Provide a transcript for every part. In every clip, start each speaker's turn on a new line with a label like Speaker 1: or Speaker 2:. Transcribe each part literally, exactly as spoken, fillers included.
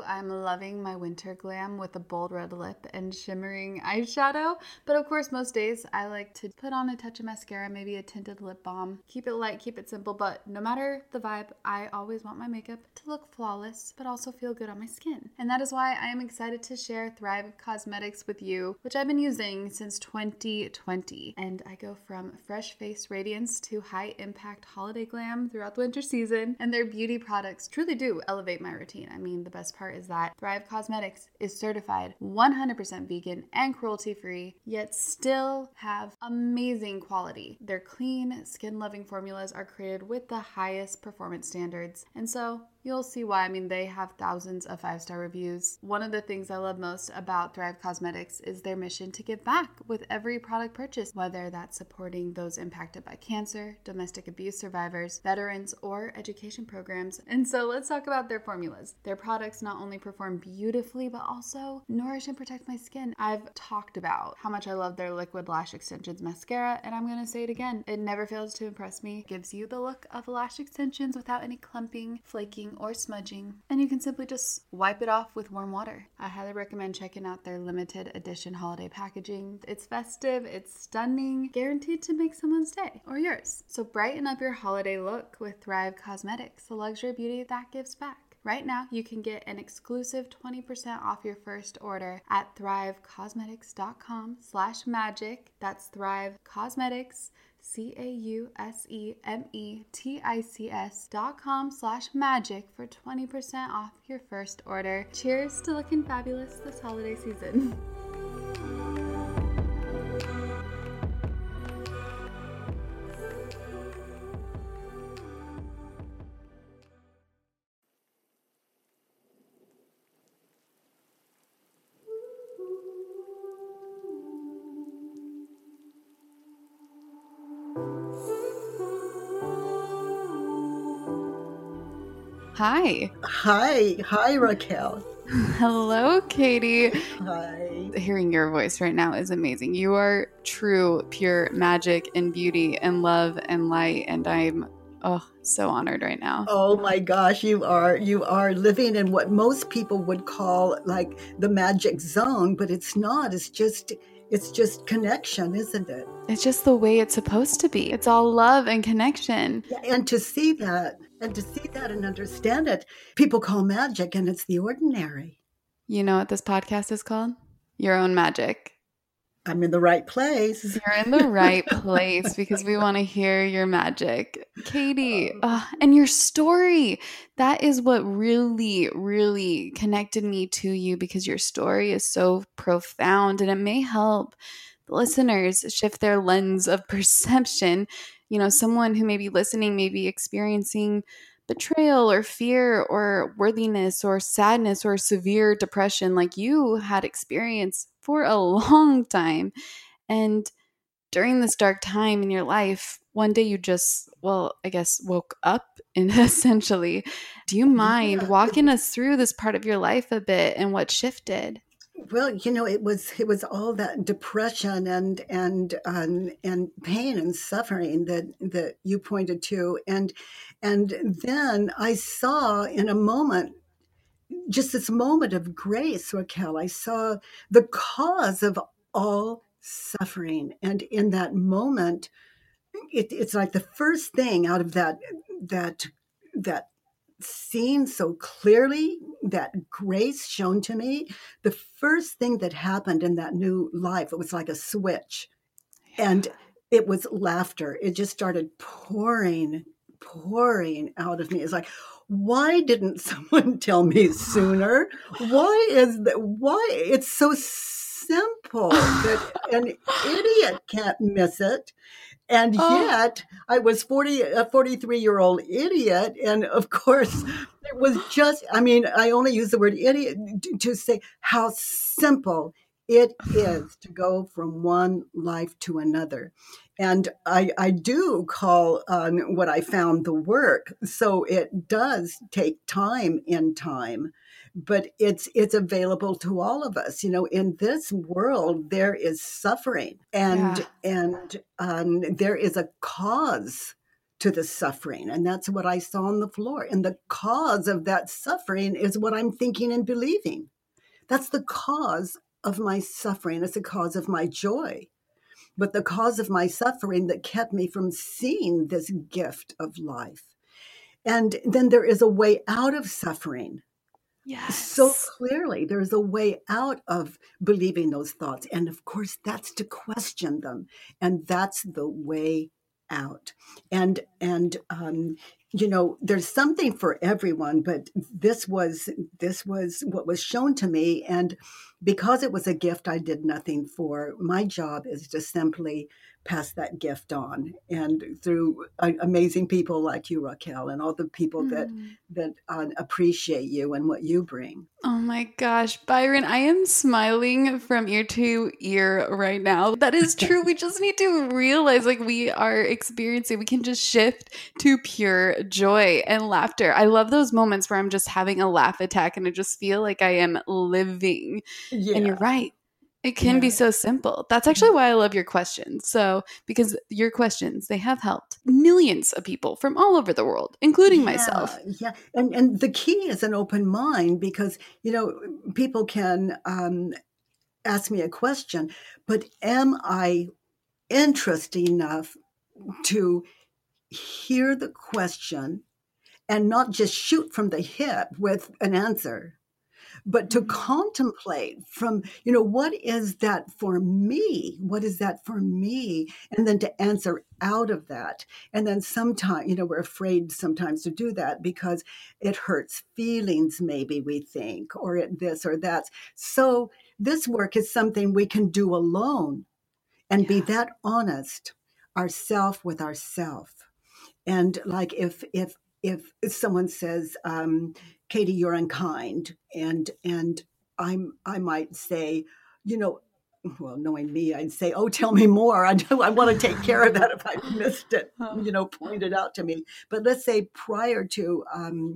Speaker 1: I'm loving my winter glam with a bold red lip and shimmering eyeshadow. But of course, most days I like to put on a touch of mascara, maybe a tinted lip balm. Keep it light, keep it simple, but no matter the vibe, I always want my makeup to look flawless, but also feel good on my skin. And that is why I am excited to share Thrive Causemetics with you, which I've been using since twenty twenty. And I go from fresh face radiance to high impact holiday glam throughout the winter season. And their beauty products truly do elevate my routine. I mean, the best part is that Thrive Causemetics is certified one hundred percent vegan and cruelty free, yet still have amazing quality. Their clean, skin loving formulas are created with the highest performance standards. And so you'll see why. I mean, they have thousands of five-star reviews. One of the things I love most about Thrive Causemetics is their mission to give back with every product purchase, whether that's supporting those impacted by cancer, domestic abuse survivors, veterans, or education programs. And so let's talk about their formulas. Their products not only perform beautifully, but also nourish and protect my skin. I've talked about how much I love their Liquid Lash Extensions mascara, and I'm going to say it again. It never fails to impress me. It gives you the look of lash extensions without any clumping, flaking, or smudging, and you can simply just wipe it off with warm water. I highly recommend checking out their limited edition holiday packaging. It's festive, it's stunning, guaranteed to make someone's day or yours. So brighten up your holiday look with Thrive Causemetics, the luxury beauty that gives back. Right now, you can get an exclusive twenty percent off your first order at thrivecausemetics.com slash magic. That's Thrive Causemetics, C A U S E M E T I C S dot com slash magic for twenty percent off your first order. Cheers to looking fabulous this holiday season. Hi.
Speaker 2: Hi. Hi, Raquel.
Speaker 1: Hello, Katie.
Speaker 2: Hi.
Speaker 1: Hearing your voice right now is amazing. You are true, pure magic and beauty and love and light, and I'm oh so honored right now.
Speaker 2: Oh my gosh, you are you are living in what most people would call like the magic zone, but it's not. It's just it's just connection, isn't it?
Speaker 1: It's just the way it's supposed to be. It's all love and connection.
Speaker 2: Yeah, and to see that and to see that and understand it, people call magic, and it's the ordinary.
Speaker 1: You know what this podcast is called? Your Own Magic.
Speaker 2: I'm in the right place.
Speaker 1: You're in the right place because we want to hear your magic. Katie, uh, and your story. That is what really, really connected me to you, because your story is so profound, and it may help the listeners shift their lens of perception. You know, someone who may be listening may be experiencing betrayal or fear or worthiness or sadness or severe depression like you had experienced for a long time. And during this dark time in your life, one day you just, well, I guess woke up and essentially. Do you mind
Speaker 2: Yeah.
Speaker 1: walking us through this part of your life a bit and what shifted?
Speaker 2: Well, you know, it was it was all that depression and and um, and pain and suffering that that you pointed to, and and then I saw in a moment, just this moment of grace, Raquel. I saw the cause of all suffering, and in that moment, it, it's like the first thing out of that that that seen so clearly, that grace shown to me, the first thing that happened in that new life, it was like a switch.
Speaker 1: Yeah.
Speaker 2: And it was laughter. It just started pouring, pouring out of me. It's like, why didn't someone tell me sooner? Why is that? Why? It's so simple that an idiot can't miss it. And
Speaker 1: Oh.
Speaker 2: yet I was forty, a forty-three year old idiot. And of course it was just, I mean, I only use the word idiot to say how simple it is to go from one life to another. And I, I do call on what I found the work. So it does take time in time, but it's it's available to all of us. You know, in this world, there is suffering, and
Speaker 1: Yeah.
Speaker 2: and um, there is a cause to the suffering. And that's what I saw on the floor. And the cause of that suffering is what I'm thinking and believing. That's the cause of my suffering. It's the cause of my joy. But the cause of my suffering that kept me from seeing this gift of life. And then there is a way out of suffering.
Speaker 1: Yes.
Speaker 2: So clearly, there's a way out of believing those thoughts. And of course, that's to question them. And that's the way out. And, and, um, you know, there's something for everyone, but this was, this was what was shown to me. And because it was a gift I did nothing for, my job is to simply pass that gift on. And through uh, amazing people like you, Raquel, and all the people mm. that that uh, appreciate you and what you bring.
Speaker 1: Oh my gosh, Byron, I am smiling from ear to ear right now. That is true. We just need to realize, like, we are experiencing, we can just shift to pure joy and laughter. I love those moments where I'm just having a laugh attack and I just feel like I am living. Yeah. And you're right. It can yeah. be so simple. That's actually why I love your questions. So, because your questions, they have helped millions of people from all over the world, including
Speaker 2: yeah,
Speaker 1: myself.
Speaker 2: Yeah. And and the key is an open mind, because, you know, people can um, ask me a question, but am I interested enough to hear the question and not just shoot from the hip with an answer? But to contemplate from, you know, what is that for me? What is that for me? And then to answer out of that. And then sometimes, you know, we're afraid sometimes to do that because it hurts feelings, maybe we think, or it, this or that. So this work is something we can do alone and yeah. be that honest ourself with ourself. And like if, if, if someone says, um, Katie, you're unkind. And, and I'm, I might say, you know, well, knowing me, I'd say, oh, tell me more. I do, I want to take care of that if I missed it, you know, point it out to me. But let's say prior to, um,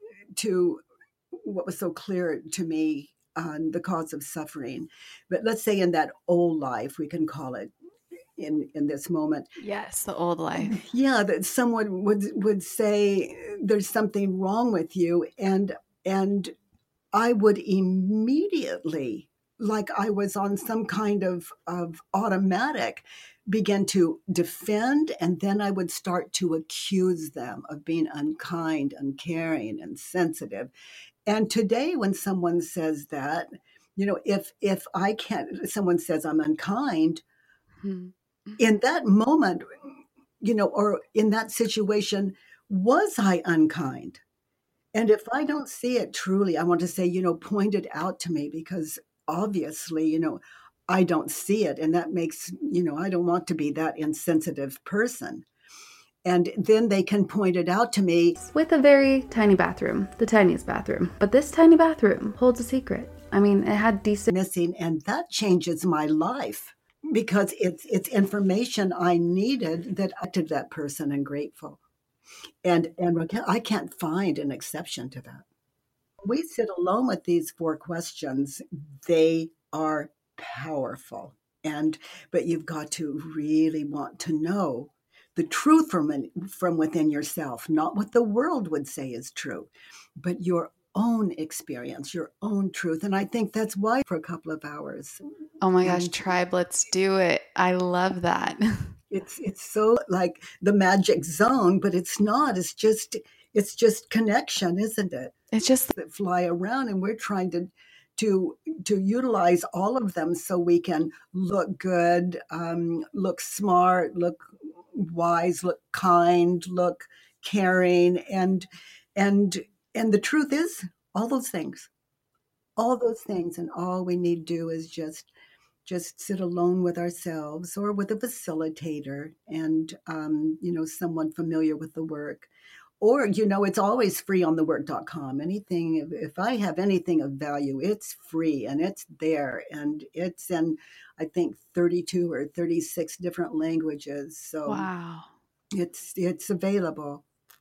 Speaker 2: to what was so clear to me on the cause of suffering, but let's say in that old life, we can call it, in in this moment.
Speaker 1: Yes, the old life.
Speaker 2: Yeah, that someone would would say there's something wrong with you, and and I would immediately, like I was on some kind of of automatic, begin to defend, and then I would start to accuse them of being unkind, uncaring, and sensitive. And today, when someone says that, you know, if if I can't, someone says I'm unkind. Hmm. In that moment, you know, or in that situation, was I unkind? And if I don't see it truly, I want to say, you know, point it out to me, because obviously, you know, I don't see it. And that makes, you know, I don't want to be that insensitive person. And then they can point it out to me.
Speaker 1: With a very tiny bathroom, the tiniest bathroom. But this tiny bathroom holds a secret. I mean, it had decent
Speaker 2: missing, and that changes my life. Because it's it's information I needed that I to that person and grateful. And and Raquel, I can't find an exception to that. We sit alone with these four questions. They are powerful. And but you've got to really want to know the truth from from within yourself, not what the world would say is true, but your own experience, your own truth. And I think that's why for a couple of hours.
Speaker 1: Oh my gosh, tribe, let's do it. I love that.
Speaker 2: It's it's so like the magic zone, but it's not. It's just it's just connection, isn't it?
Speaker 1: It's just
Speaker 2: that fly around, and we're trying to to to utilize all of them so we can look good, um, look smart, look wise, look kind, look caring, and and and the truth is all those things, all those things, and all we need to do is just just sit alone with ourselves or with a facilitator and, um, you know, someone familiar with the work. Or, you know, it's always free on the work dot com. Anything, if, if I have anything of value, it's free and it's there. And it's in, I think, thirty-two or thirty-six different languages. So
Speaker 1: wow.
Speaker 2: it's it's available.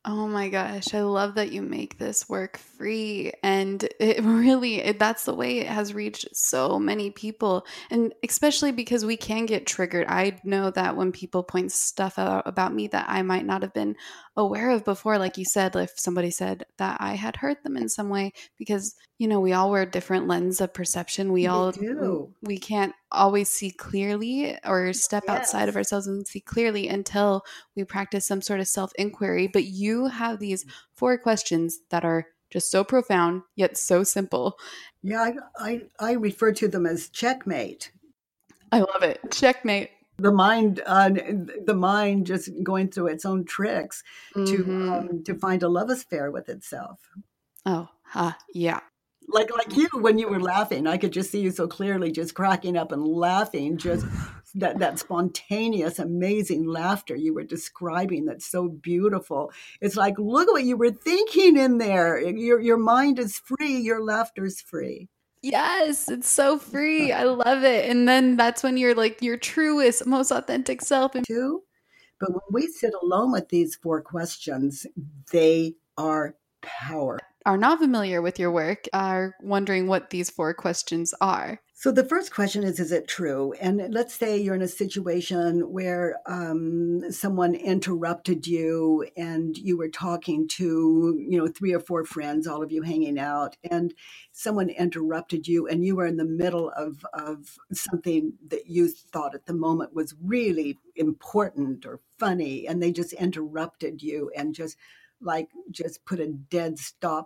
Speaker 1: Oh my gosh, I love that you make this work free. And it really, it, that's the way it has reached so many people. And especially because we can get triggered. I know that when people point stuff out about me that I might not have been aware of before, like you said, if somebody said that I had hurt them in some way, because, you know, we all wear different lens of perception. We
Speaker 2: We
Speaker 1: all,
Speaker 2: do.
Speaker 1: we can't always see clearly or step outside of
Speaker 2: Yes.
Speaker 1: ourselves and see clearly until we practice some sort of self inquiry. But you have these four questions that are just so profound, yet so simple.
Speaker 2: Yeah, I, I, I refer to them as checkmate.
Speaker 1: I love it. Checkmate.
Speaker 2: The mind, uh, the mind just going through its own tricks to
Speaker 1: Mm-hmm.
Speaker 2: um, to find a love affair with itself.
Speaker 1: Oh, huh. Yeah.
Speaker 2: Like like you when you were laughing, I could just see you so clearly, just cracking up and laughing, just that that spontaneous, amazing laughter you were describing. That's so beautiful. It's like, look at what you were thinking in there. Your your mind is free. Your laughter's free.
Speaker 1: Yes, it's so free. I love it. And then that's when you're like your truest, most authentic self. And
Speaker 2: Too. But when we sit alone with these four questions, they are power.
Speaker 1: are not familiar with your work are wondering what these four questions are.
Speaker 2: So the first question is, is it true? And let's say you're in a situation where um, someone interrupted you and you were talking to, you know, three or four friends, all of you hanging out, and someone interrupted you and you were in the middle of, of something that you thought at the moment was really important or funny, and they just interrupted you and just like just put a dead stop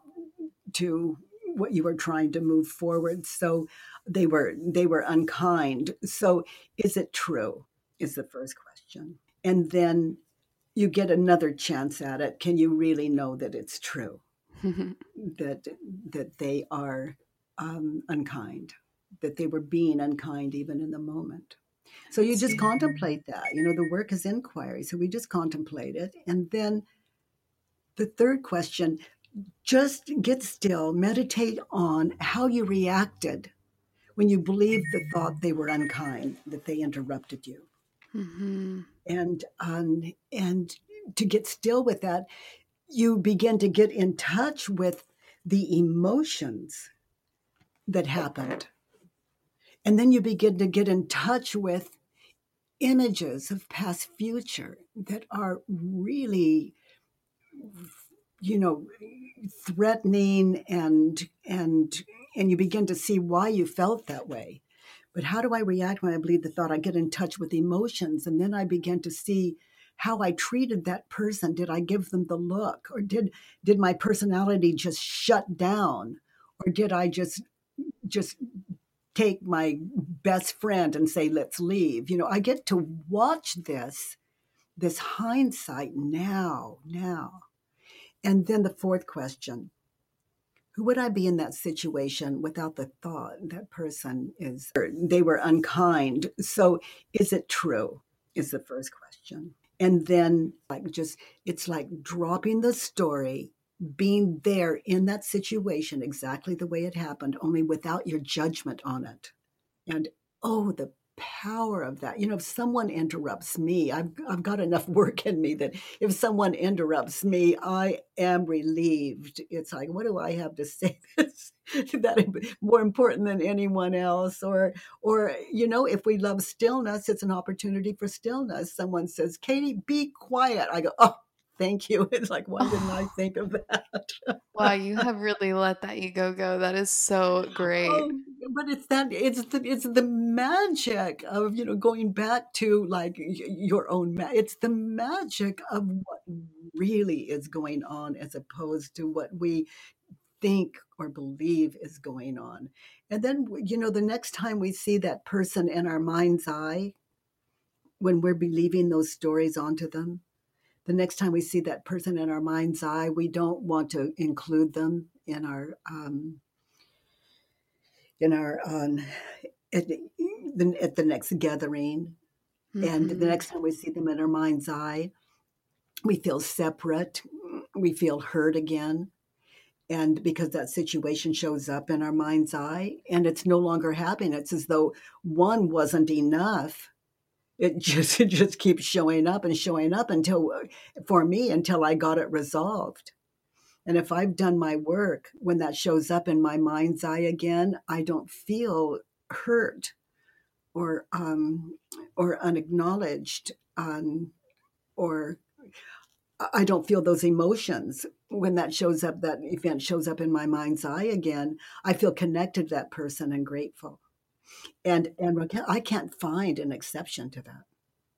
Speaker 2: to what you were trying to move forward. So they were they were unkind. So is it true? Is the first question. And then you get another chance at it. Can you really know that it's true? that that they are um, unkind, that they were being unkind even in the moment. So you just contemplate that. You know, the work is inquiry. So we just contemplate it. And then the third question, just get still, meditate on how you reacted when you believed the thought they were unkind, that they interrupted you.
Speaker 1: Mm-hmm.
Speaker 2: And um, and to get still with that, you begin to get in touch with the emotions that happened. And then you begin to get in touch with images of past future that are really, you know, threatening, and and and you begin to see why you felt that way. But how do I react when I believe the thought? I get in touch with emotions, and then I begin to see how I treated that person. Did I give them the look, or did did my personality just shut down, or did I just just take my best friend and say, let's leave? You know, I get to watch this this hindsight now now. And then the fourth question, who would I be in that situation without the thought that person is, they were unkind? So is it true? Is the first question. And then like just, it's like dropping the story, being there in that situation exactly the way it happened, only without your judgment on it. And oh, the power of that. You know, if someone interrupts me, I've I've got enough work in me that if someone interrupts me, I am relieved. It's like, what do I have to say that's that more important than anyone else? Or or you know, if we love stillness, it's an opportunity for stillness. Someone says, Katie, be quiet. I go, oh, thank you. It's like, why didn't I think of that?
Speaker 1: Wow, you have really let that ego go. That is so great.
Speaker 2: Oh, but it's that it's the it's the magic of, you know, going back to like y- your own ma- it's the magic of what really is going on as opposed to what we think or believe is going on. And then, you know, the next time we see that person in our mind's eye, when we're believing those stories onto them, the next time we see that person in our mind's eye, we don't want to include them in our um, in our um, at, the, at the next gathering. And the
Speaker 1: Mm-hmm.
Speaker 2: next time we see them in our mind's eye, we feel separate, we feel hurt again. And because that situation shows up in our mind's eye, and it's no longer happening, it's as though one wasn't enough It just, it just keeps showing up and showing up until, for me, until I got it resolved. And if I've done my work, when that shows up in my mind's eye again, I don't feel hurt or um, or unacknowledged, um, or I don't feel those emotions when that shows up. That event shows up in my mind's eye again. I feel connected to that person and grateful. And and Raquel, I can't find an exception to that.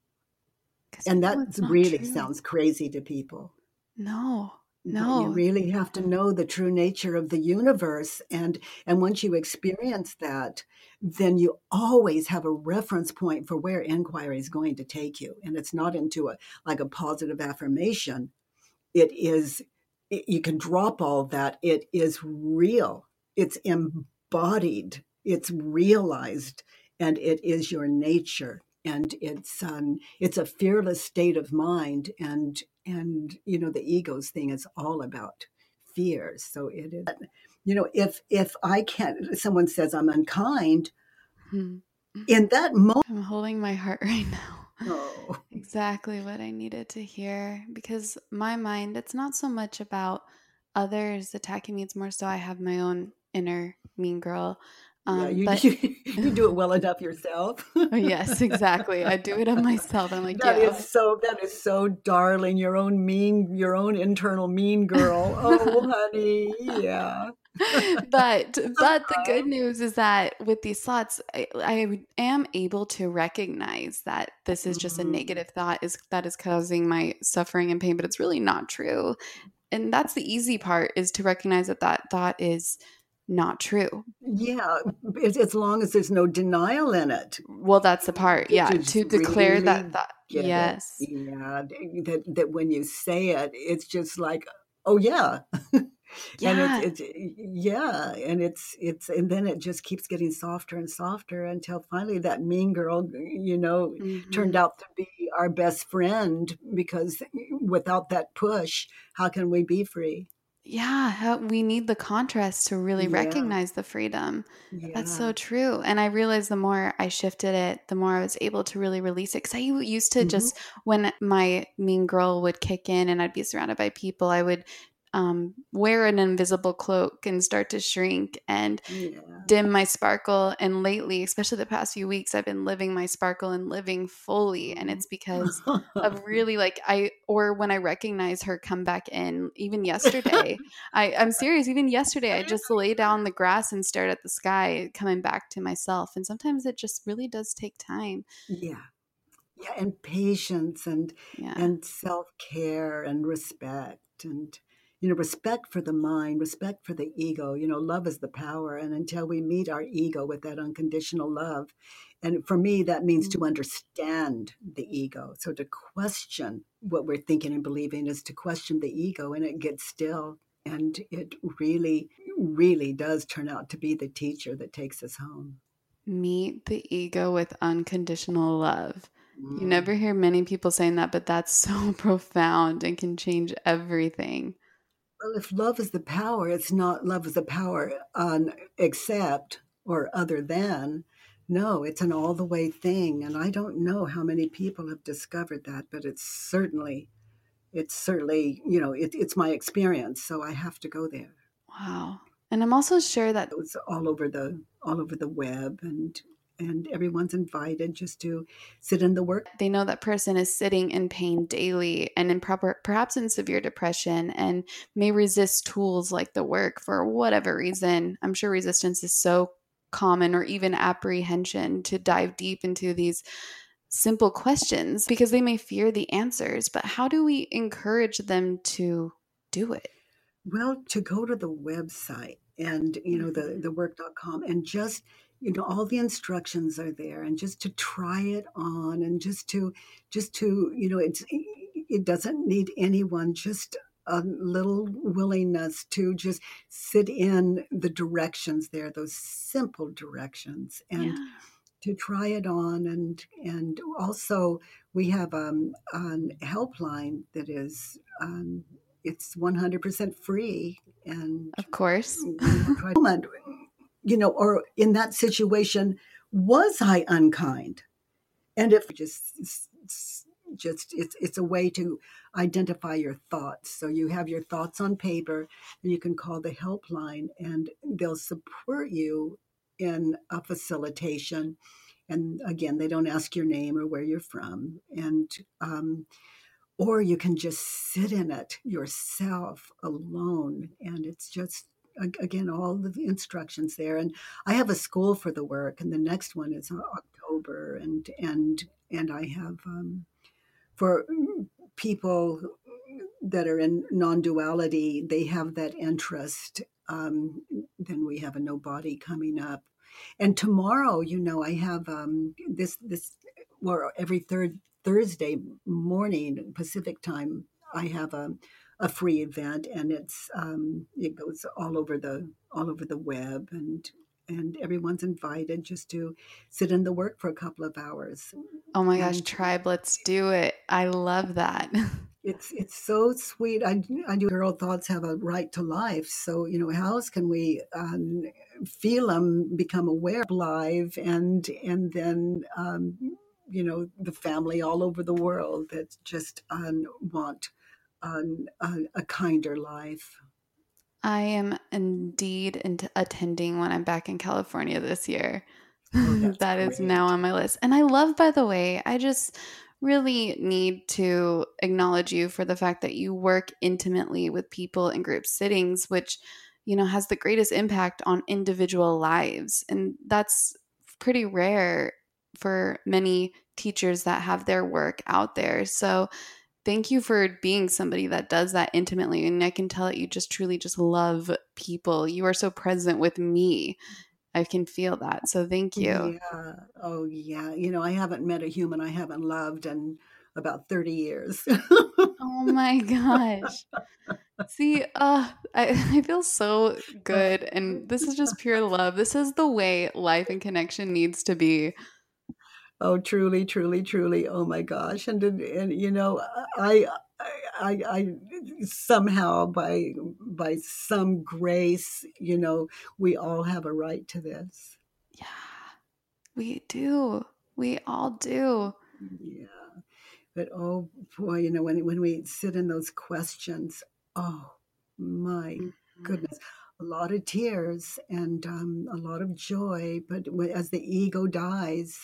Speaker 2: And that really
Speaker 1: true.
Speaker 2: sounds crazy to people.
Speaker 1: No.
Speaker 2: But
Speaker 1: No.
Speaker 2: you really have to know the true nature of the universe. And, and once you experience that, then you always have a reference point for where inquiry is going to take you. And it's not into a, like a positive affirmation. It is, it, you can drop all that. It is real. It's embodied. It's realized. And it is your nature. And it's um, it's a fearless state of mind. And And, you know, the egos thing is all about fears. So it is, you know, if if I can't, someone says I'm unkind,
Speaker 1: Hmm.
Speaker 2: in that moment.
Speaker 1: I'm holding my heart right now.
Speaker 2: Oh.
Speaker 1: Exactly what I needed to hear. Because my mind, it's not so much about others attacking me. It's more so I have my own inner mean girl. Um,
Speaker 2: Yeah, you,
Speaker 1: but
Speaker 2: you, you do it well enough yourself.
Speaker 1: Oh, yes, exactly. I do it on myself. I'm like,
Speaker 2: That
Speaker 1: yeah.
Speaker 2: is so, that is so darling. Your own mean, your own internal mean girl. Oh, honey. Yeah.
Speaker 1: but but the good news is that with these thoughts, I, I am able to recognize that this is just a
Speaker 2: Mhm.
Speaker 1: negative thought is that is causing my suffering and pain, but it's really not true. And that's the easy part, is to recognize that that thought is not true.
Speaker 2: Yeah, as, as long as there's no denial in it.
Speaker 1: Well, that's the part. Yeah,
Speaker 2: Just
Speaker 1: to declare
Speaker 2: really
Speaker 1: that thought.
Speaker 2: get it.
Speaker 1: Yes.
Speaker 2: Yeah, that that when you say it, it's just like, oh yeah.
Speaker 1: Yeah.
Speaker 2: And it's it's yeah, and it's it's and then it just keeps getting softer and softer until finally that mean girl, you know,
Speaker 1: Mhm.
Speaker 2: turned out to be our best friend, because without that push, how can we be free?
Speaker 1: Yeah, how, we need the contrast to really
Speaker 2: Yeah.
Speaker 1: recognize the freedom. That's so
Speaker 2: Yeah.
Speaker 1: true. And I realized the more I shifted it, the more I was able to really release it. Because I used to
Speaker 2: Mhm.
Speaker 1: just, when my mean girl would kick in and I'd be surrounded by people, I would um, wear an invisible cloak and start to shrink and
Speaker 2: Yeah.
Speaker 1: dim my sparkle. And lately, especially the past few weeks, I've been living my sparkle and living fully. And it's because of really like I, or when I recognize her come back in, even yesterday, I, I'm serious, even yesterday, I just lay down the grass and stared at the sky, coming back to myself. And sometimes it just really does take time.
Speaker 2: Yeah. Yeah, and patience and
Speaker 1: Yeah.
Speaker 2: and self-care and respect, and you know, respect for the mind, respect for the ego. You know, love is the power, and until we meet our ego with that unconditional love, and for me that means to understand the ego. So to question what we're thinking and believing is to question the ego, and it gets still, and it really really does turn out to be the teacher that takes us home.
Speaker 1: Meet the ego with unconditional love. You
Speaker 2: Mm.
Speaker 1: never hear many people saying that, but that's so profound and can change everything.
Speaker 2: Well, if love is the power, it's not love is the power on except or other than. No, it's an all the way thing. And I don't know how many people have discovered that, but it's certainly, it's certainly, you know, it, it's my experience. So I have to go there.
Speaker 1: Wow. And I'm also sure that
Speaker 2: It was all over the, all over the web, and, and everyone's invited just to sit in the work.
Speaker 1: they know that person is sitting in pain daily and in proper, perhaps in severe depression, and may resist tools like the work for whatever reason. I'm sure resistance is so common, or even apprehension to dive deep into these simple questions because they may fear the answers. But how do we encourage them to do it?
Speaker 2: Well, to go to the website and, you know, the, the work dot com, and just, you know, all the instructions are there, and just to try it on, and just to, just to, you know, it's, it doesn't need anyone, just a little willingness to just sit in the directions there, those simple directions, and
Speaker 1: Yeah.
Speaker 2: to try it on. And, and also we have um, a helpline that is, um, it's one hundred percent free. And
Speaker 1: Of course.
Speaker 2: you know, or in that situation, was I unkind? And if just just it's it's a way to identify your thoughts. So you have your thoughts on paper, and you can call the helpline, and they'll support you in a facilitation. And again, they don't ask your name or where you're from, and um, or you can just sit in it yourself alone, and it's just again all the instructions there. And I have a school for the work, and the next one is October, and and and I have um, for people that are in non-duality, they have that interest. Um, then we have a no body coming up, and tomorrow, you know, I have um, this this well every third Thursday morning Pacific time, I have a a free event, and it's um, it goes all over the all over the web, and and everyone's invited just to sit in the work for a couple of hours.
Speaker 1: Oh my gosh,
Speaker 2: And
Speaker 1: tribe, let's do it. I love that.
Speaker 2: it's it's so sweet. I, I do. Girl thoughts have a right to life. So, you know, how else can we um, feel them, become aware of life, and and then um, you know, the family all over the world that just um, want um, a, a kinder life.
Speaker 1: I am indeed into attending when I'm back in California this year.
Speaker 2: Oh, that's
Speaker 1: That is
Speaker 2: great.
Speaker 1: now on my list. And I love, by the way, I just really need to acknowledge you for the fact that you work intimately with people in group sittings, which, you know, has the greatest impact on individual lives. And that's pretty rare for many teachers that have their work out there. So thank you for being somebody that does that intimately. And I can tell that you just truly just love people. You are so present with me. I can feel that. So thank you.
Speaker 2: Yeah. Oh, yeah. You know, I haven't met a human I haven't loved in about thirty years.
Speaker 1: Oh my gosh. See, uh, I, I feel so good. And this is just pure love. This is the way life and connection needs to be.
Speaker 2: Oh, truly, truly, truly. Oh my gosh. And, and you know, I, I, I, somehow by, by some grace, you know, we all have a right to this.
Speaker 1: Yeah, we do. We all do.
Speaker 2: Yeah. But, oh boy, you know, when, when we sit in those questions, oh my
Speaker 1: Mm-hmm.
Speaker 2: goodness, a lot of tears and um, a lot of joy. But as the ego dies,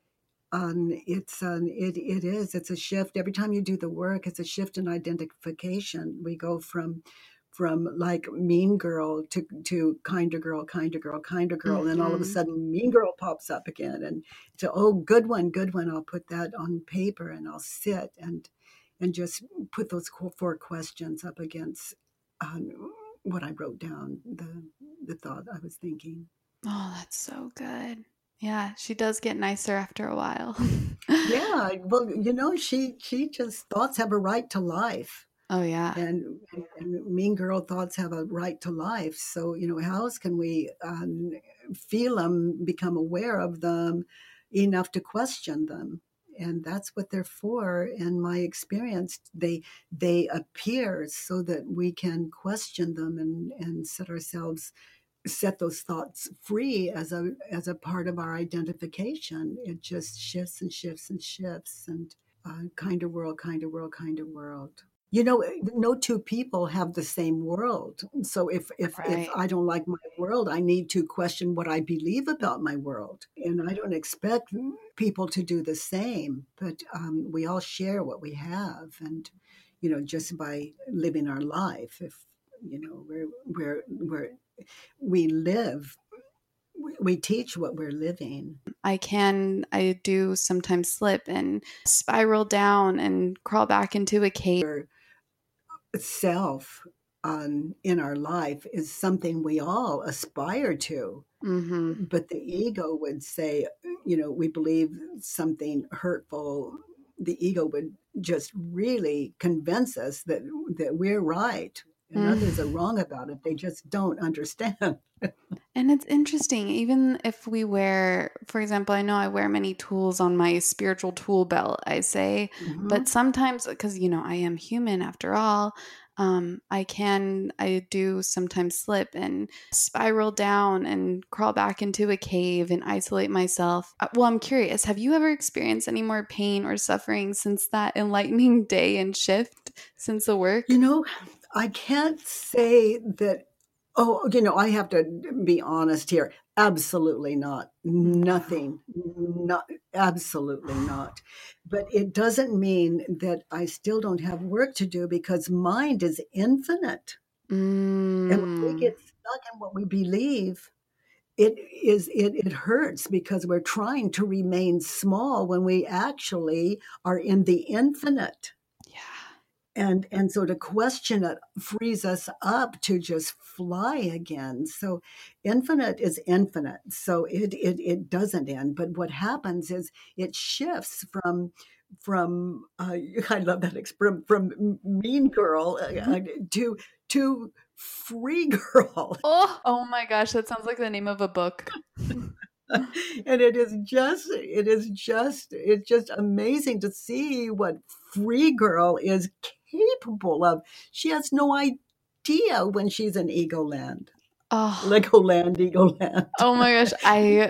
Speaker 2: Um, it's um, it it is it's a shift every time you do the work. It's a shift in identification. We go from from like mean girl to to kinder girl, kinder girl, kinder girl, and then all of a
Speaker 1: Mm-hmm.
Speaker 2: sudden mean girl pops up again, and so oh, good one, good one. I'll put that on paper, and I'll sit and and just put those four questions up against um, what I wrote down, the the thought I was thinking.
Speaker 1: Oh, that's so good. Yeah, she does get nicer after a while.
Speaker 2: Yeah, well, you know, she she just thoughts have a right to life,
Speaker 1: Oh, yeah.
Speaker 2: and, and, and mean girl thoughts have a right to life. So, you know, how else can we um, feel them, become aware of them enough to question them? And that's what they're for. In my experience, they they appear so that we can question them and and set ourselves set those thoughts free as a as a part of our identification. It just shifts and shifts and shifts, and uh, kinder world, kinder world, kinder world. You know, no two people have the same world. So if if if
Speaker 1: Right.
Speaker 2: I don't like my world, I need to question what I believe about my world, and I don't expect people to do the same. But um, we all share what we have, and you know, just by living our life, if you know, we're we're we're we live, we teach what we're living.
Speaker 1: I can, I do sometimes slip and spiral down and crawl back into a cave.
Speaker 2: Self um, in our life is something we all aspire to.
Speaker 1: Mm-hmm.
Speaker 2: But the ego would say, you know, we believe something hurtful. The ego would just really convince us that that we're right and
Speaker 1: Mm.
Speaker 2: others are wrong about it. They just don't understand.
Speaker 1: And it's interesting, even if we wear, for example, I know I wear many tools on my spiritual tool belt, I say,
Speaker 2: Mm-hmm.
Speaker 1: but sometimes, because, you know, I am human after all, Um, I can, I do sometimes slip and spiral down and crawl back into a cave and isolate myself. Uh, Well, I'm curious, have you ever experienced any more pain or suffering since that enlightening day and shift since the work?
Speaker 2: You know, I can't say that, oh, you know, I have to be honest here. Absolutely not.
Speaker 1: Wow.
Speaker 2: Nothing. Not absolutely not. But it doesn't mean that I still don't have work to do because mind is infinite. And when we
Speaker 1: Mm,
Speaker 2: get stuck in what we believe, it is it, it hurts because we're trying to remain small when we actually are in the infinite.
Speaker 1: yeah.
Speaker 2: And and so to question it frees us up to just fly again. So infinite is infinite. So it it it doesn't end. But what happens is it shifts from from uh, I love that expression, from mean girl uh, uh, to to free girl.
Speaker 1: Oh, oh my gosh, that sounds like the name of a book.
Speaker 2: And it is just it is just it's just amazing to see what free girl is capable of. She has no idea when she's in ego land,
Speaker 1: Oh,
Speaker 2: Legoland, ego land.
Speaker 1: oh my gosh, I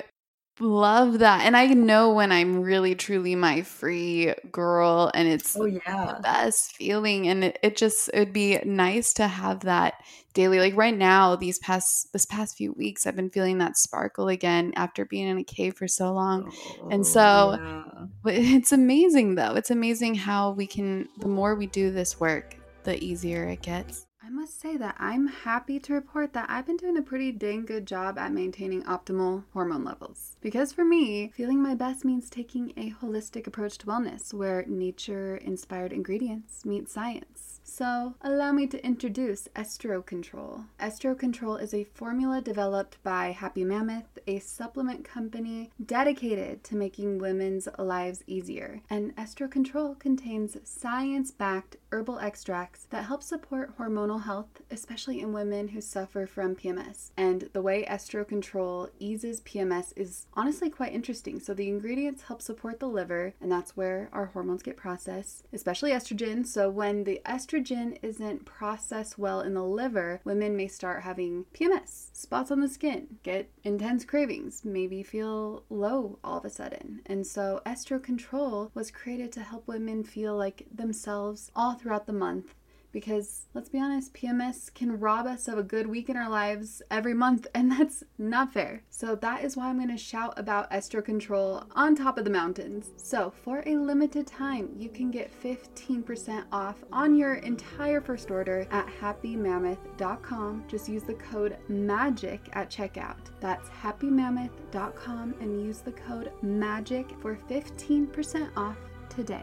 Speaker 1: love that. And I know when I'm really truly my free girl and it's
Speaker 2: Oh
Speaker 1: the
Speaker 2: yeah.
Speaker 1: best feeling and it, it just it would be nice to have that daily. Like right now, these past this past few weeks, I've been feeling that sparkle again after being in a cave for so long. And
Speaker 2: Oh
Speaker 1: so
Speaker 2: yeah.
Speaker 1: but it's amazing though. It's amazing how we can the more we do this work, the easier it gets. I must say that I'm happy to report that I've been doing a pretty dang good job at maintaining optimal hormone levels. Because for me, feeling my best means taking a holistic approach to wellness where nature inspired ingredients meet science. So, allow me to introduce Estro Control. Estro Control is a formula developed by Happy Mammoth, a supplement company dedicated to making women's lives easier. And Estro Control contains science-backed herbal extracts that help support hormonal health, especially in women who suffer from P M S. And the way Estro Control eases P M S is honestly quite interesting. So the ingredients help support the liver, and that's where our hormones get processed, especially estrogen. So when the estrogen isn't processed well in the liver, women may start having P M S, spots on the skin, get intense cravings, maybe feel low all of a sudden. And so Estro Control was created to help women feel like themselves all throughout the month. Because let's be honest, P M S can rob us of a good week in our lives every month, and that's not fair. So that is why I'm going to shout about Estro Control on top of the mountains. So for a limited time, you can get fifteen percent off on your entire first order at happy mammoth dot com. Just use the code MAGIC at checkout. That's happy mammoth dot com and use the code MAGIC for fifteen percent off today.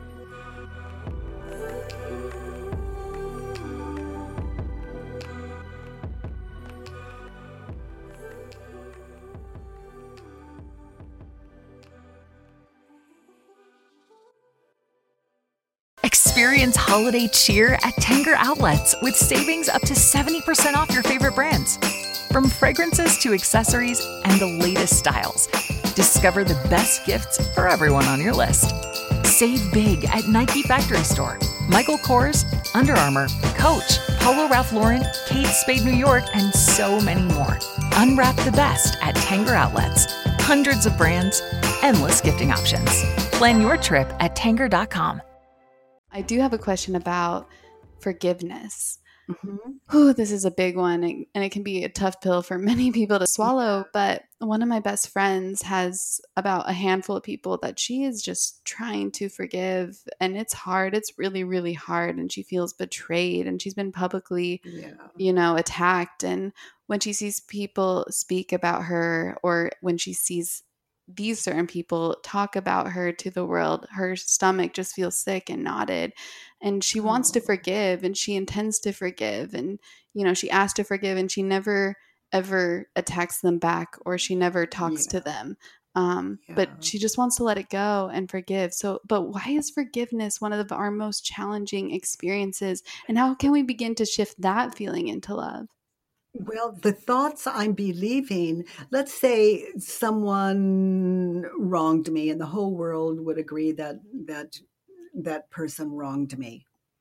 Speaker 3: Experience holiday cheer at Tanger Outlets with savings up to seventy percent off your favorite brands. From fragrances to accessories and the latest styles, discover the best gifts for everyone on your list. Save big at Nike Factory Store, Michael Kors, Under Armour, Coach, Polo Ralph Lauren, Kate Spade New York, and so many more. Unwrap the best at Tanger Outlets. Hundreds of brands, endless gifting options. Plan your trip at tanger dot com.
Speaker 1: I do have a question about forgiveness.
Speaker 2: Mm-hmm.
Speaker 1: Oh, this is a big one, and and it can be a tough pill for many people to swallow. But one of my best friends has about a handful of people that she is just trying to forgive, and it's hard. It's really, really hard, and she feels betrayed, and she's been publicly,
Speaker 2: Yeah.
Speaker 1: you know, attacked. And when she sees people speak about her, or when she sees these certain people talk about her to the world, her stomach just feels sick and knotted. And she wants to
Speaker 2: Oh,
Speaker 1: forgive and she intends to forgive. And, you know, she asked to forgive and she never, ever attacks them back or she never talks to
Speaker 2: yeah.
Speaker 1: them. Um, but
Speaker 2: Yeah.
Speaker 1: she just wants to let it go and forgive. So, but why is forgiveness one of the, our most challenging experiences? And how can we begin to shift that feeling into love?
Speaker 2: Well, the thoughts I'm believing, let's say someone wronged me and the whole world would agree that that that person wronged me.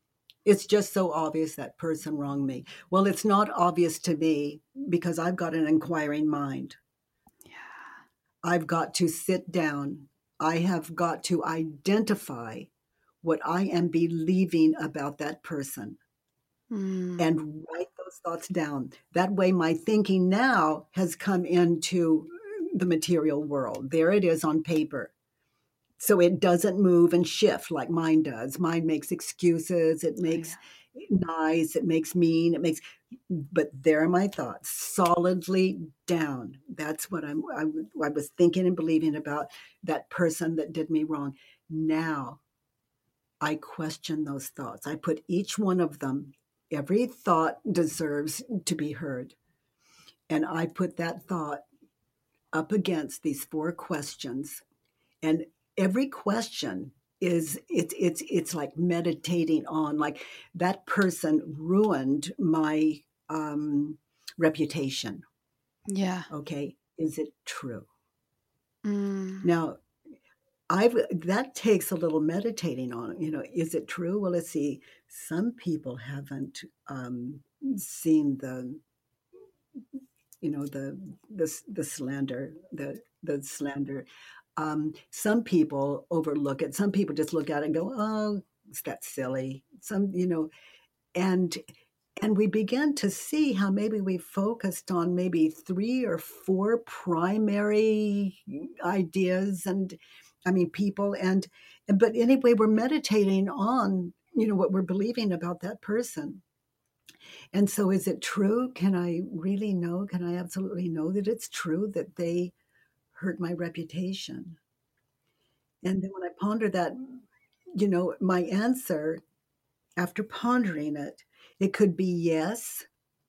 Speaker 2: It's just so obvious that person wronged me. Well, it's not obvious to me because I've got an inquiring mind.
Speaker 1: Yeah.
Speaker 2: I've got to sit down. I have got to identify what I am believing about that person
Speaker 1: Mm.
Speaker 2: and write those thoughts down. That way, my thinking now has come into the material world. There it is on paper. So it doesn't move and shift like mine does. Mine makes excuses. It makes
Speaker 1: Oh, yeah.
Speaker 2: nice. It makes mean. It makes, but there are my thoughts solidly down. That's what I'm, I, I was thinking and believing about that person that did me wrong. Now I question those thoughts. I put each one of them, every thought deserves to be heard. And I put that thought up against these four questions. And every question is it's it's it's like meditating on, like, that person ruined my um, reputation.
Speaker 1: Yeah.
Speaker 2: Okay, is it true?
Speaker 1: Mm.
Speaker 2: Now, I've that takes a little meditating on. You know, is it true? Well, let's see. Some people haven't um, seen the, you know, the the the slander, the the slander. Um, some people overlook it. Some people just look at it and go, "Oh, that's silly." Some, you know, and and we begin to see how maybe we focused on maybe three or four primary ideas, and I mean people, and but anyway, we're meditating on, you know, what we're believing about that person. And so, is it true? Can I really know? Can I absolutely know that it's true that they hurt my reputation? And then when I ponder that, you know, my answer after pondering it, it could be yes,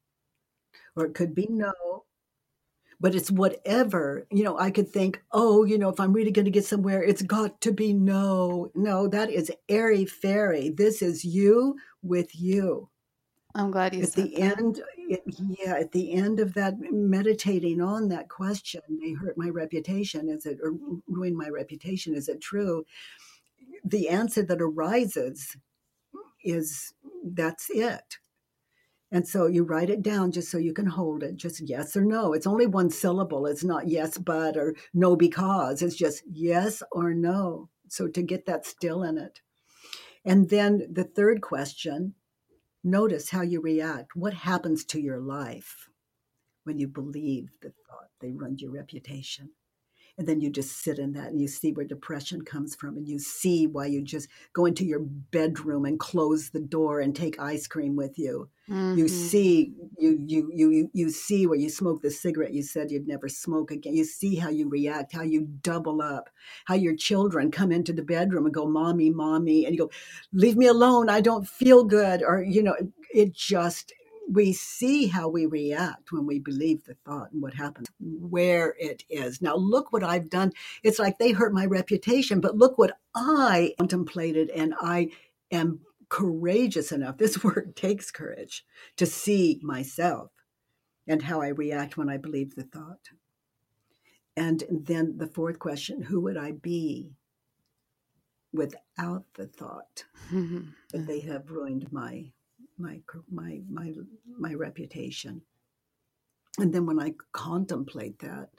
Speaker 2: or it could be no, but it's whatever. You know, I could think, oh, you know, if I'm really going to get somewhere, it's got to be no. No, that is airy fairy. This is you with you.
Speaker 1: I'm glad you
Speaker 2: At
Speaker 1: said
Speaker 2: the
Speaker 1: that.
Speaker 2: end, it, yeah, at the end of that, meditating on that question, they hurt my reputation. Is it, or ruin my reputation? Is it true? The answer that arises is that's it. And so you write it down just so you can hold it, just yes or no. It's only one syllable. It's not yes, but, or no, because. It's just yes or no. So to get that still in it. And then the third question, notice how you react. What happens to your life when you believe the thought they ruined your reputation? And then you just sit in that and you see where depression comes from, and you see why you just go into your bedroom and close the door and take ice cream with you.
Speaker 1: Mm-hmm.
Speaker 2: You see, you you you you see where you smoke the cigarette you said you'd never smoke again. You see how you react, how you double up, how your children come into the bedroom and go, "Mommy, mommy," and you go, "Leave me alone, I don't feel good." Or, you know, it just, we see how we react when we believe the thought and what happens, where it is. Now, look what I've done. It's like they hurt my reputation, but look what I contemplated, and I am courageous enough. This word takes courage to see myself and how I react when I believe the thought. And then the fourth question, who would I be without the thought that they have ruined my my my my my reputation? And then when I contemplate that,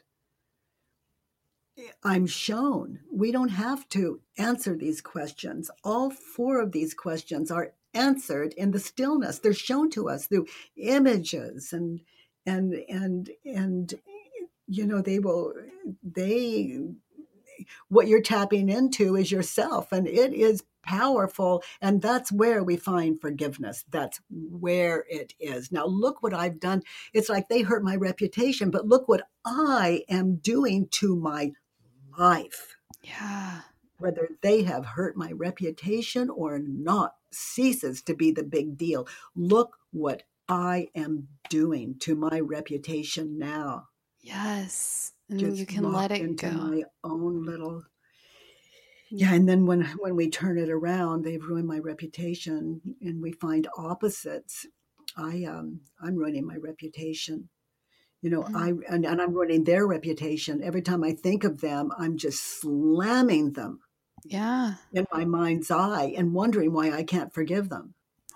Speaker 2: I'm shown we don't have to answer these questions. All four of these questions are answered in the stillness. They're shown to us through images, and and and and you know, they will they what you're tapping into is yourself, and it is powerful. And that's where we find forgiveness. That's where it is. Now, look what I've done. It's like they hurt my reputation, but look what I am doing to my life.
Speaker 1: Yeah.
Speaker 2: Whether they have hurt my reputation or not ceases to be the big deal. Look what I am doing to my reputation now.
Speaker 1: Yes. And
Speaker 2: Just
Speaker 1: you can let it
Speaker 2: into
Speaker 1: go.
Speaker 2: my own little, yeah. And then when when we turn it around, they've ruined my reputation, and we find opposites. I um I'm ruining my reputation. You know,
Speaker 1: Mhm.
Speaker 2: I and, and I'm ruining their reputation. Every time I think of them, I'm just slamming them
Speaker 1: Yeah.
Speaker 2: in my mind's eye and wondering why I can't forgive them.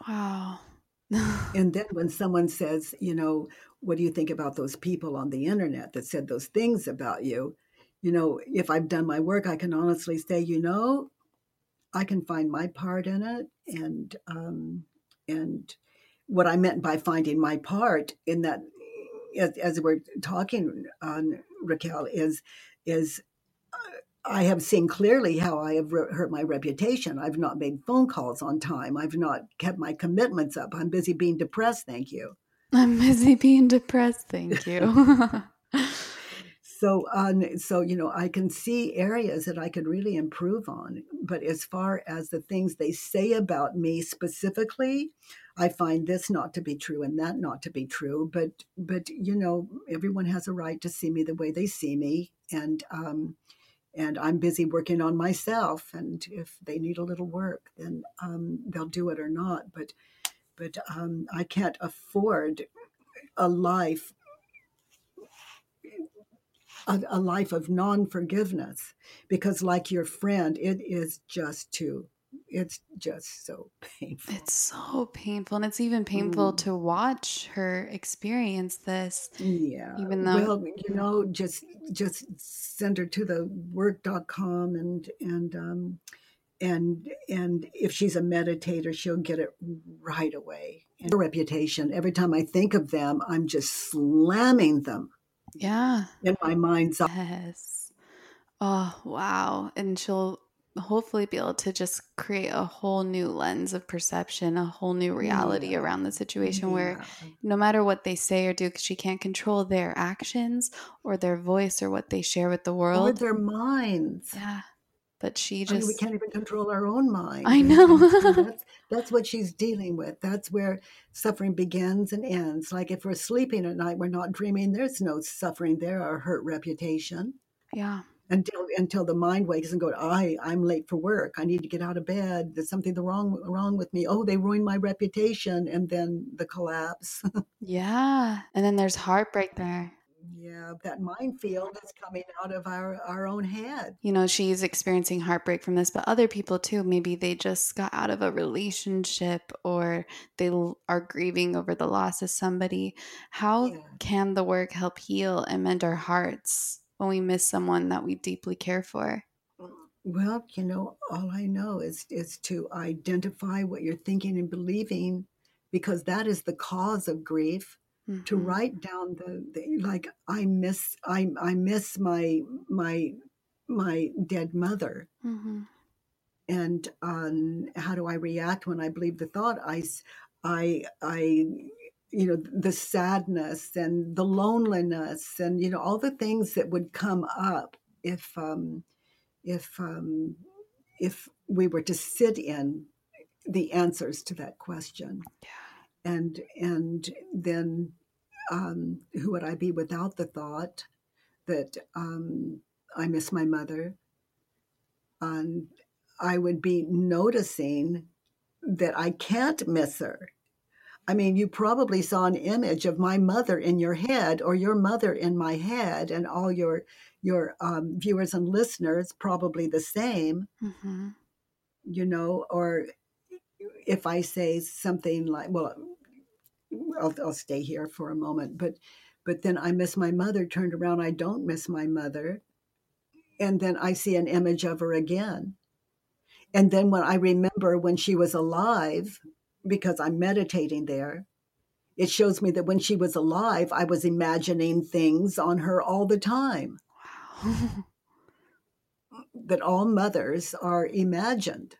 Speaker 1: Wow.
Speaker 2: And then when someone says, you know, what do you think about those people on the internet that said those things about you? You know, if I've done my work, I can honestly say, you know, I can find my part in it. And, um, and what I meant by finding my part in that, as, as we're talking on, Raquel, is, is I have seen clearly how I have re- hurt my reputation. I've not made phone calls on time. I've not kept my commitments up. I'm busy being depressed. Thank you.
Speaker 1: I'm busy being depressed. Thank you.
Speaker 2: So, um, so you know, I can see areas that I could really improve on. But as far as the things they say about me specifically, I find this not to be true and that not to be true. But, but you know, everyone has a right to see me the way they see me, and um, and I'm busy working on myself. And if they need a little work, then um, they'll do it or not. But, but um, I can't afford a life a, a life of non-forgiveness, because like your friend, it is just too it's just so painful.
Speaker 1: It's so painful, and it's even painful mm. to watch her experience this.
Speaker 2: Yeah.
Speaker 1: Even though,
Speaker 2: well, you know, just just send her to the work dot com, and and um and and if she's a meditator, she'll get it right away. And her reputation, every time I think of them, I'm just slamming them.
Speaker 1: Yeah.
Speaker 2: In my mind's eye.
Speaker 1: Yes. Oh, wow. And she'll hopefully be able to just create a whole new lens of perception, a whole new reality yeah. around the situation yeah. where no matter what they say or do, because she can't control their actions or their voice or what they share with the world.
Speaker 2: Or their minds.
Speaker 1: Yeah. But she just...
Speaker 2: I mean, we can't even control our own mind.
Speaker 1: I know.
Speaker 2: So that's, that's what she's dealing with. That's where suffering begins and ends. Like if we're sleeping at night, we're not dreaming. There's no suffering there or hurt reputation.
Speaker 1: Yeah.
Speaker 2: Until until the mind wakes and goes, I, I'm late for work. I need to get out of bed. There's something wrong, wrong with me. Oh, they ruined my reputation. And then the collapse.
Speaker 1: Yeah. And then there's heartbreak there.
Speaker 2: Yeah, that minefield is coming out of our, our own head.
Speaker 1: You know, she's experiencing heartbreak from this, but other people too. Maybe they just got out of a relationship or they are grieving over the loss of somebody. How yeah. can the work help heal and mend our hearts when we miss someone that we deeply care for?
Speaker 2: Well, you know, all I know is is to identify what you're thinking and believing, because that is the cause of grief. Mm-hmm. To write down the, the like I miss I I miss my my my dead mother,
Speaker 1: mm-hmm.
Speaker 2: and um, how do I react when I believe the thought? I I I you know, the sadness and the loneliness and you know all the things that would come up if um, if um, if we were to sit in the answers to that question.
Speaker 1: Yeah.
Speaker 2: And and then um, who would I be without the thought that um, I miss my mother? And I would be noticing that I can't miss her. I mean, you probably saw an image of my mother in your head or your mother in my head, and all your your um, viewers and listeners probably the same,
Speaker 1: mm-hmm.
Speaker 2: you know, or if I say something like, well, I'll, I'll stay here for a moment, but but then I miss my mother, turned around, I don't miss my mother. And then I see an image of her again. And then when I remember when she was alive, because I'm meditating there, it shows me that when she was alive, I was imagining things on her all the time.
Speaker 1: Wow.
Speaker 2: That all mothers are imagined.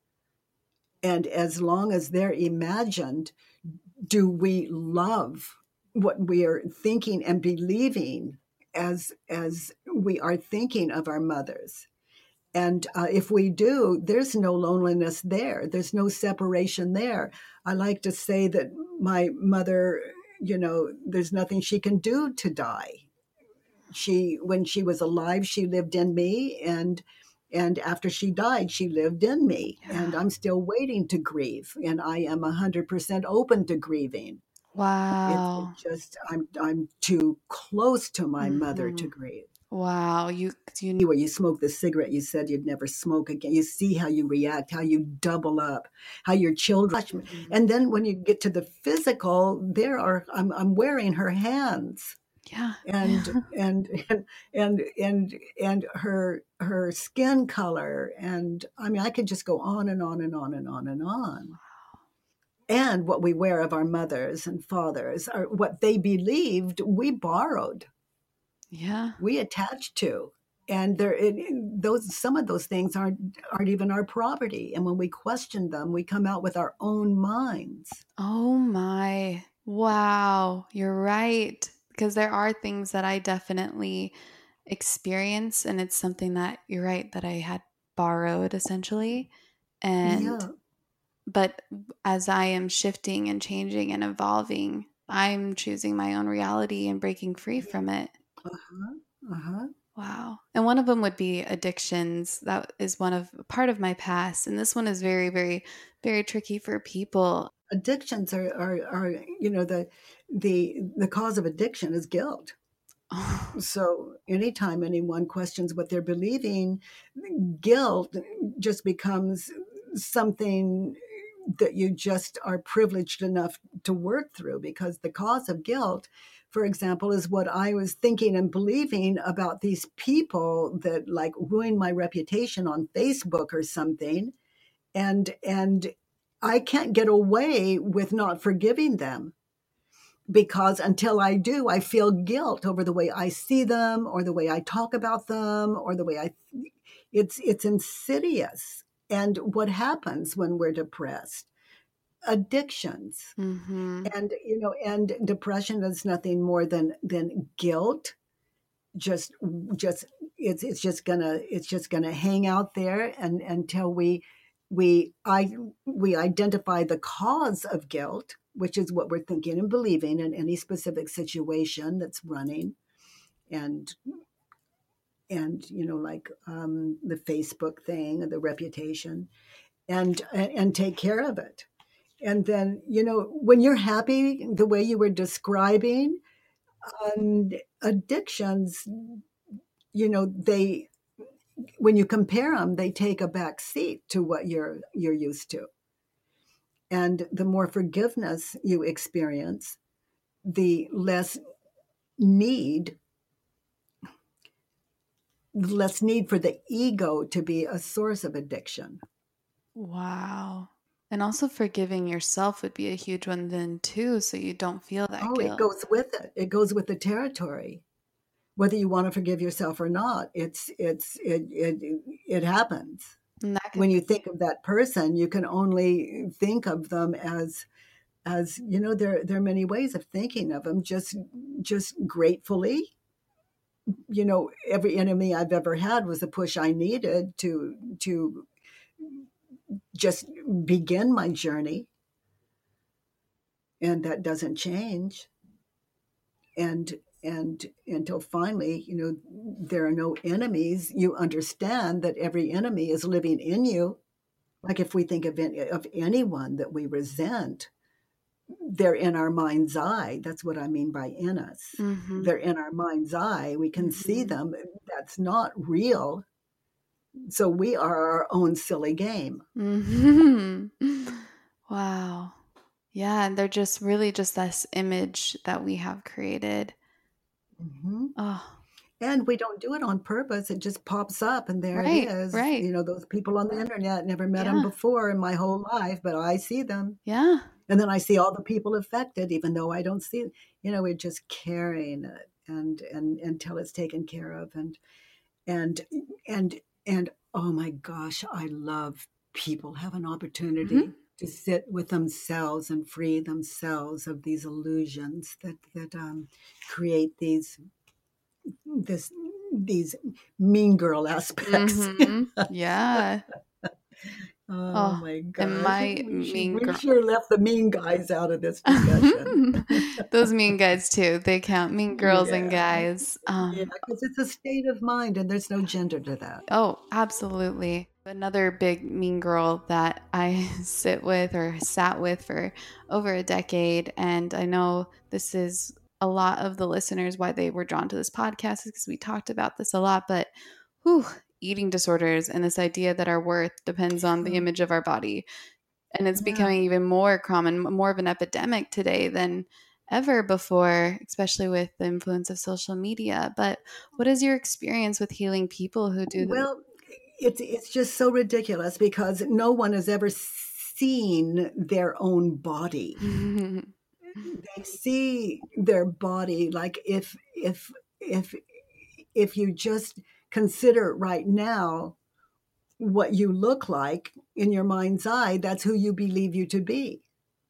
Speaker 2: And as long as they're imagined, do we love what we are thinking and believing as as we are thinking of our mothers? And uh, if we do, there's no loneliness there. There's no separation there. I like to say that my mother, you know, there's nothing she can do to die. She, when she was alive, she lived in me, and and after she died, she lived in me. Yeah. And I'm still waiting to grieve, and I am one hundred percent open to grieving.
Speaker 1: Wow.
Speaker 2: It's just, I'm I'm too close to my mm-hmm. mother to grieve.
Speaker 1: Wow. You, you,
Speaker 2: Where you smoke the cigarette you said you'd never smoke again. You see how you react, how you double up, how your children. Mm-hmm. And then when you get to the physical, there are, I'm, I'm wearing her hands.
Speaker 1: Yeah.
Speaker 2: And, and, and, and, and, and her, her skin color. And I mean, I could just go on and on and on and on and on.
Speaker 1: Wow.
Speaker 2: And what we wear of our mothers and fathers are what they believed we borrowed.
Speaker 1: Yeah.
Speaker 2: We attached to. And there, it, those some of those things aren't aren't even our property. And when we question them, we come out with our own minds.
Speaker 1: Oh my. Wow. You're right. Because there are things that I definitely experience, and it's something that you're right that I had borrowed essentially. And
Speaker 2: Yeah.
Speaker 1: but as I am shifting and changing and evolving, I'm choosing my own reality and breaking free from it.
Speaker 2: Uh-huh. Uh-huh.
Speaker 1: Wow. And one of them would be addictions. That is one of part of my past. And this one is very, very, very tricky for people.
Speaker 2: Addictions are, are, are you know, the the the cause of addiction is guilt.
Speaker 1: Oh.
Speaker 2: So anytime anyone questions what they're believing, guilt just becomes something that you just are privileged enough to work through, because the cause of guilt, for example, is what I was thinking and believing about these people that like ruin my reputation on Facebook or something. And, and I can't get away with not forgiving them, because until I do, I feel guilt over the way I see them or the way I talk about them or the way I, it's, it's insidious. And what happens when we're depressed? Addictions.
Speaker 1: Mm-hmm.
Speaker 2: And, you know, and depression is nothing more than, than guilt. Just, just, it's, it's just gonna, it's just gonna hang out there and until we, we, I, we identify the cause of guilt, which is what we're thinking and believing in any specific situation that's running. And, and, you know, like um, the Facebook thing, the reputation, and, and take care of it. And then, you know, when you're happy, the way you were describing, um, addictions, you know, they, when you compare them, they take a back seat to what you're you're used to. And the more forgiveness you experience, the less need, the less need for the ego to be a source of addiction.
Speaker 1: Wow. And also forgiving yourself would be a huge one then too, so you don't feel that
Speaker 2: Oh,
Speaker 1: guilt.
Speaker 2: it goes with it. It goes with the territory. Whether you want to forgive yourself or not, it's it's it it it happens.
Speaker 1: And that can-
Speaker 2: when you think of that person, you can only think of them as as you know. There there are many ways of thinking of them. Just just gratefully. You know, every enemy I've ever had was the push I needed to to just begin my journey, and that doesn't change. And and until finally, you know, there are no enemies. You understand that every enemy is living in you. Like if we think of any, of anyone that we resent, they're in our mind's eye. That's what I mean by in us.
Speaker 1: Mm-hmm.
Speaker 2: They're in our mind's eye. We can
Speaker 1: Mm-hmm.
Speaker 2: see them. That's not real. So we are our own silly game.
Speaker 1: Mm-hmm. Wow. Yeah, and they're just really just this image that we have created.
Speaker 2: Mm-hmm.
Speaker 1: Oh,
Speaker 2: And we don't do it on purpose. It just pops up and there
Speaker 1: right,
Speaker 2: it is.
Speaker 1: right.
Speaker 2: You know, those people on the internet, never met
Speaker 1: Yeah.
Speaker 2: them before in my whole life, but I see them.
Speaker 1: Yeah.
Speaker 2: And then I see all the people affected, even though I don't see it. You know, we're just carrying it and and until it's taken care of. And and and and oh my gosh, I love people have an opportunity
Speaker 1: Mm-hmm.
Speaker 2: to sit with themselves and free themselves of these illusions that that um, create these this these mean girl aspects.
Speaker 1: Mm-hmm. Yeah.
Speaker 2: Oh,
Speaker 1: Oh,
Speaker 2: my gosh.
Speaker 1: and my
Speaker 2: we, should,
Speaker 1: mean
Speaker 2: we
Speaker 1: girl.
Speaker 2: sure left the mean guys out of this discussion.
Speaker 1: Those mean guys too. They count. Mean girls and
Speaker 2: Yeah.
Speaker 1: guys. Um,
Speaker 2: Yeah, because it's a state of mind and there's no gender to that.
Speaker 1: Oh, absolutely. Another big mean girl that I sit with or sat with for over a decade. And I know this is a lot of the listeners why they were drawn to this podcast is because we talked about this a lot, but whew, eating disorders and this idea that our worth depends on the image of our body. And it's
Speaker 2: Yeah.
Speaker 1: becoming even more common, more of an epidemic today than ever before, especially with the influence of social media. But what is your experience with healing people who do
Speaker 2: Well, it's it's just so ridiculous because no one has ever seen their own body.
Speaker 1: the
Speaker 2: They see their body like if if if if you just consider right now what you look like in your mind's eye, that's who you believe you to be.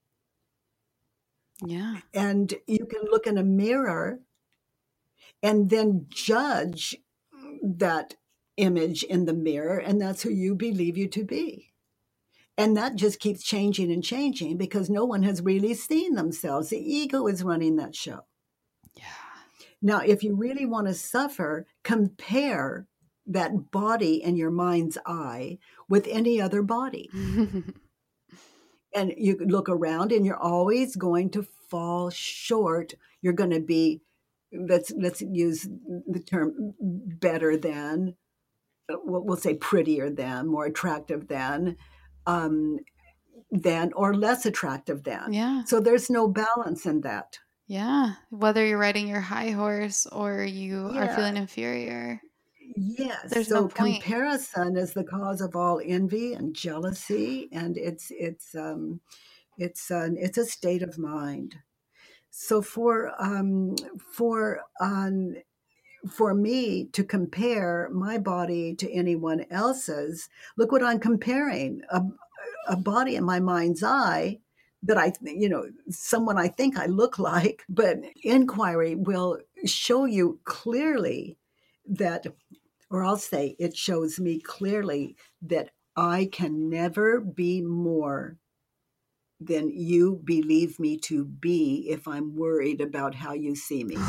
Speaker 1: Yeah.
Speaker 2: And you can look in a mirror and then judge that image in the mirror, and that's who you believe you to be. And that just keeps changing and changing because no one has really seen themselves. The ego is running that show.
Speaker 1: Yeah.
Speaker 2: Now, if you really want to suffer, compare that body in your mind's eye with any other body. And you look around and you're always going to fall short. You're going to be, let's let's use the term better than, we'll, we'll say prettier than, more attractive than, um, than, or less attractive than.
Speaker 1: Yeah.
Speaker 2: So there's no balance in that.
Speaker 1: Yeah. Whether you're riding your high horse or you
Speaker 2: Yeah.
Speaker 1: are feeling inferior.
Speaker 2: Yes.
Speaker 1: There's
Speaker 2: so
Speaker 1: no point.
Speaker 2: Comparison is the cause of all envy and jealousy, and it's it's um, it's an it's a state of mind. So for um, for um, for me to compare my body to anyone else's, look what I'm comparing: a, a body in my mind's eye that I, you know, someone I think I look like. But inquiry will show you clearly that, or I'll say it shows me clearly that I can never be more than you believe me to be if I'm worried about how you see me.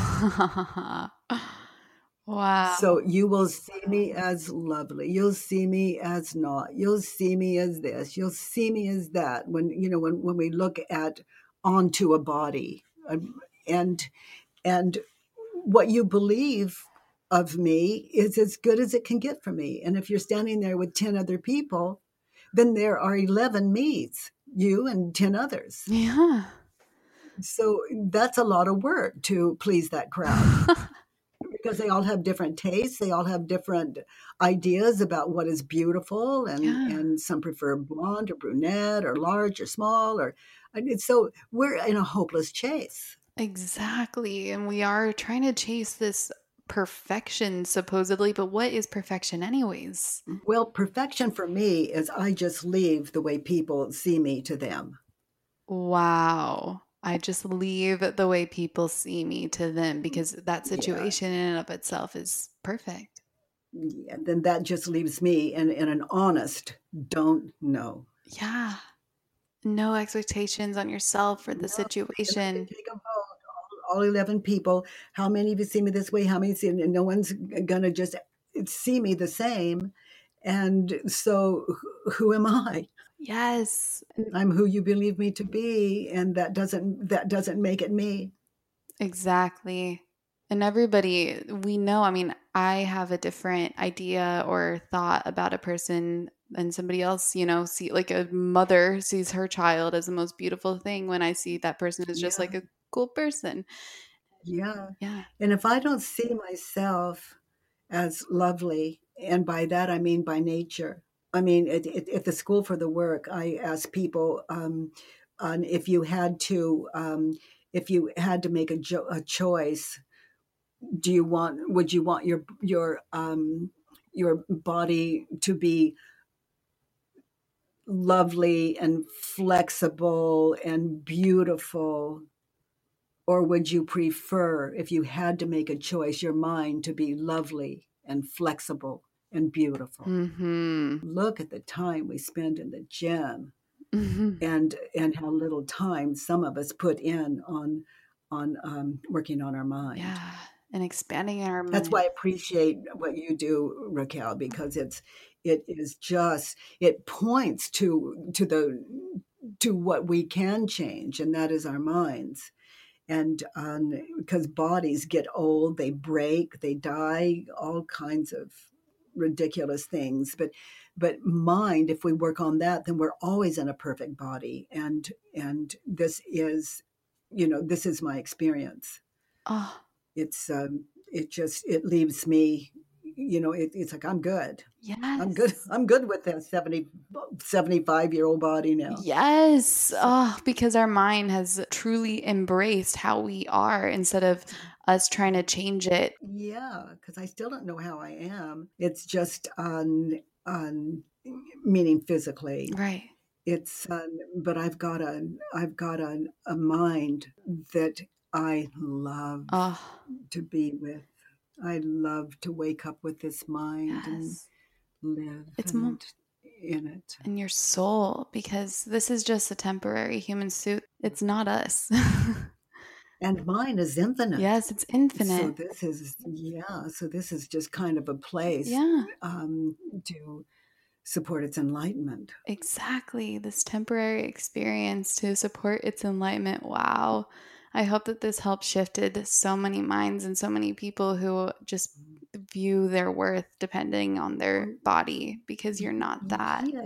Speaker 1: Wow.
Speaker 2: So you will see me as lovely. You'll see me as not. You'll see me as this. You'll see me as that. When, you know, when, when we look at onto a body, and, and what you believe of me is as good as it can get for me. And if you're standing there with ten other people, then there are eleven me's, you and ten others.
Speaker 1: Yeah.
Speaker 2: So that's a lot of work to please that crowd. Because they all have different tastes. They all have different ideas about what is beautiful. And,
Speaker 1: Yeah.
Speaker 2: and some prefer blonde or brunette or large or small. Or and so we're in a hopeless chase.
Speaker 1: Exactly. And we are trying to chase this perfection, supposedly. But what is perfection, anyways?
Speaker 2: Well, perfection for me is I just leave the way people see me to them.
Speaker 1: Wow. I just leave the way people see me to them because that situation
Speaker 2: Yeah.
Speaker 1: in and of itself is perfect.
Speaker 2: Yeah, then that just leaves me in, in an honest don't know.
Speaker 1: Yeah. No expectations on yourself or the
Speaker 2: No,
Speaker 1: situation.
Speaker 2: Take a vote, all, all eleven people. How many of you see me this way? How many see? And no one's going to just see me the same. And so who am I?
Speaker 1: Yes.
Speaker 2: I'm who you believe me to be, and that doesn't that doesn't make it me.
Speaker 1: Exactly. And everybody, we know, I mean, I have a different idea or thought about a person and somebody else, you know, see like a mother sees her child as the most beautiful thing when I see that person is just
Speaker 2: Yeah.
Speaker 1: like a cool person.
Speaker 2: Yeah.
Speaker 1: Yeah.
Speaker 2: And if I don't see myself as lovely, and by that I mean by nature, I mean, at, at the School for the Work, I asked people um, on if you had to, um, if you had to make a, jo- a choice, do you want, would you want your your um, your body to be lovely and flexible and beautiful, or would you prefer, if you had to make a choice, your mind to be lovely and flexible and beautiful?
Speaker 1: Mm-hmm.
Speaker 2: Look at the time we spend in the gym,
Speaker 1: Mm-hmm.
Speaker 2: and and how little time some of us put in on on um, working on our mind.
Speaker 1: Yeah. And expanding our
Speaker 2: That's
Speaker 1: mind.
Speaker 2: why I appreciate what you do, Raquel, because it's it is just it points to to the to what we can change, and that is our minds. and um, because bodies get old, they break, they die, all kinds of ridiculous things. But but mind, if we work on that, then we're always in a perfect body. And and this is, you know, this is my experience.
Speaker 1: Oh,
Speaker 2: It's um, it just it leaves me, you know, it, it's like I'm good.
Speaker 1: yes.
Speaker 2: I'm good. I'm good with that seventy, seventy-five year old body now.
Speaker 1: Yes. Oh, because our mind has truly embraced how we are instead of us trying to change it.
Speaker 2: Yeah, because I still don't know how I am. It's just on on meaning physically.
Speaker 1: Right.
Speaker 2: It's um, but I've got a I've got a, a mind that I love
Speaker 1: Oh,
Speaker 2: to be with. I love to wake up with this mind and
Speaker 1: yes.
Speaker 2: live
Speaker 1: It's
Speaker 2: and
Speaker 1: more
Speaker 2: in it.
Speaker 1: in your soul because this is just a temporary human suit. It's not us.
Speaker 2: And mine is infinite.
Speaker 1: Yes, it's
Speaker 2: So
Speaker 1: infinite.
Speaker 2: this is, yeah, so this is just kind of a place
Speaker 1: Yeah,
Speaker 2: um, to support its enlightenment.
Speaker 1: exactly. This temporary experience to support its enlightenment. Wow. I hope that this helped shifted so many minds and so many people who just view their worth depending on their body because you're not that.
Speaker 2: Yeah,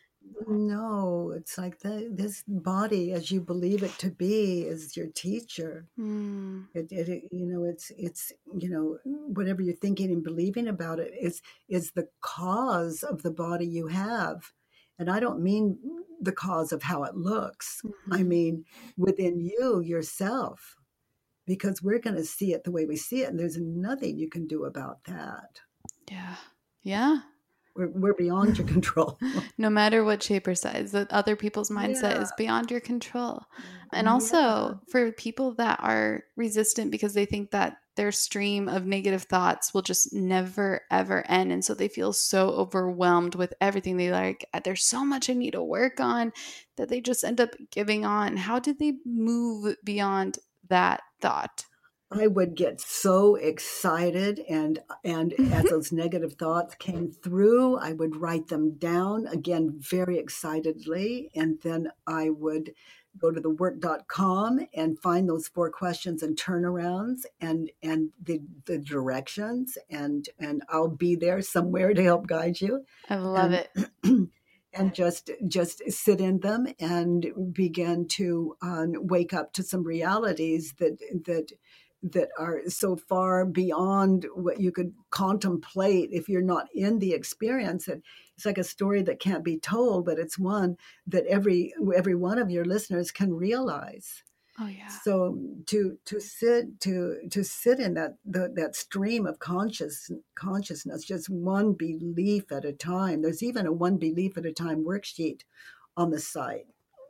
Speaker 2: no, it's like the, this body, as you believe it to be, is your teacher.
Speaker 1: Hmm.
Speaker 2: It, it, it- you know, it's it's you know, whatever you're thinking and believing about it is is the cause of the body you have, and I don't mean the cause of how it looks. I
Speaker 1: Mhm.
Speaker 2: mean within you yourself, because we're going to see it the way we see it, and there's nothing you can do about that.
Speaker 1: Yeah. Yeah.
Speaker 2: We're we're beyond your control.
Speaker 1: No matter what shape or size, that other people's mindset
Speaker 2: Yeah,
Speaker 1: is beyond your control. And
Speaker 2: yeah.
Speaker 1: also for people that are resistant because they think that their stream of negative thoughts will just never ever end. And so they feel so overwhelmed with everything. They like, there's so much I need to work on that they just end up giving on. How did they move beyond that thought?
Speaker 2: I would get so excited, and and as those negative thoughts came through, I would write them down again very excitedly, and then I would go to the work dot com and find those four questions and turnarounds and and the the directions, and and I'll be there somewhere to help guide you,
Speaker 1: I love
Speaker 2: and
Speaker 1: it.
Speaker 2: and just just sit in them and begin to um, wake up to some realities that that that are so far beyond what you could contemplate if you're not in the experience. That it's like a story that can't be told, but it's one that every every one of your listeners can realize.
Speaker 1: Oh, yeah.
Speaker 2: So to to sit to to sit in that the, that stream of conscious consciousness, just one belief at a time. There's even a one belief at a time worksheet on the site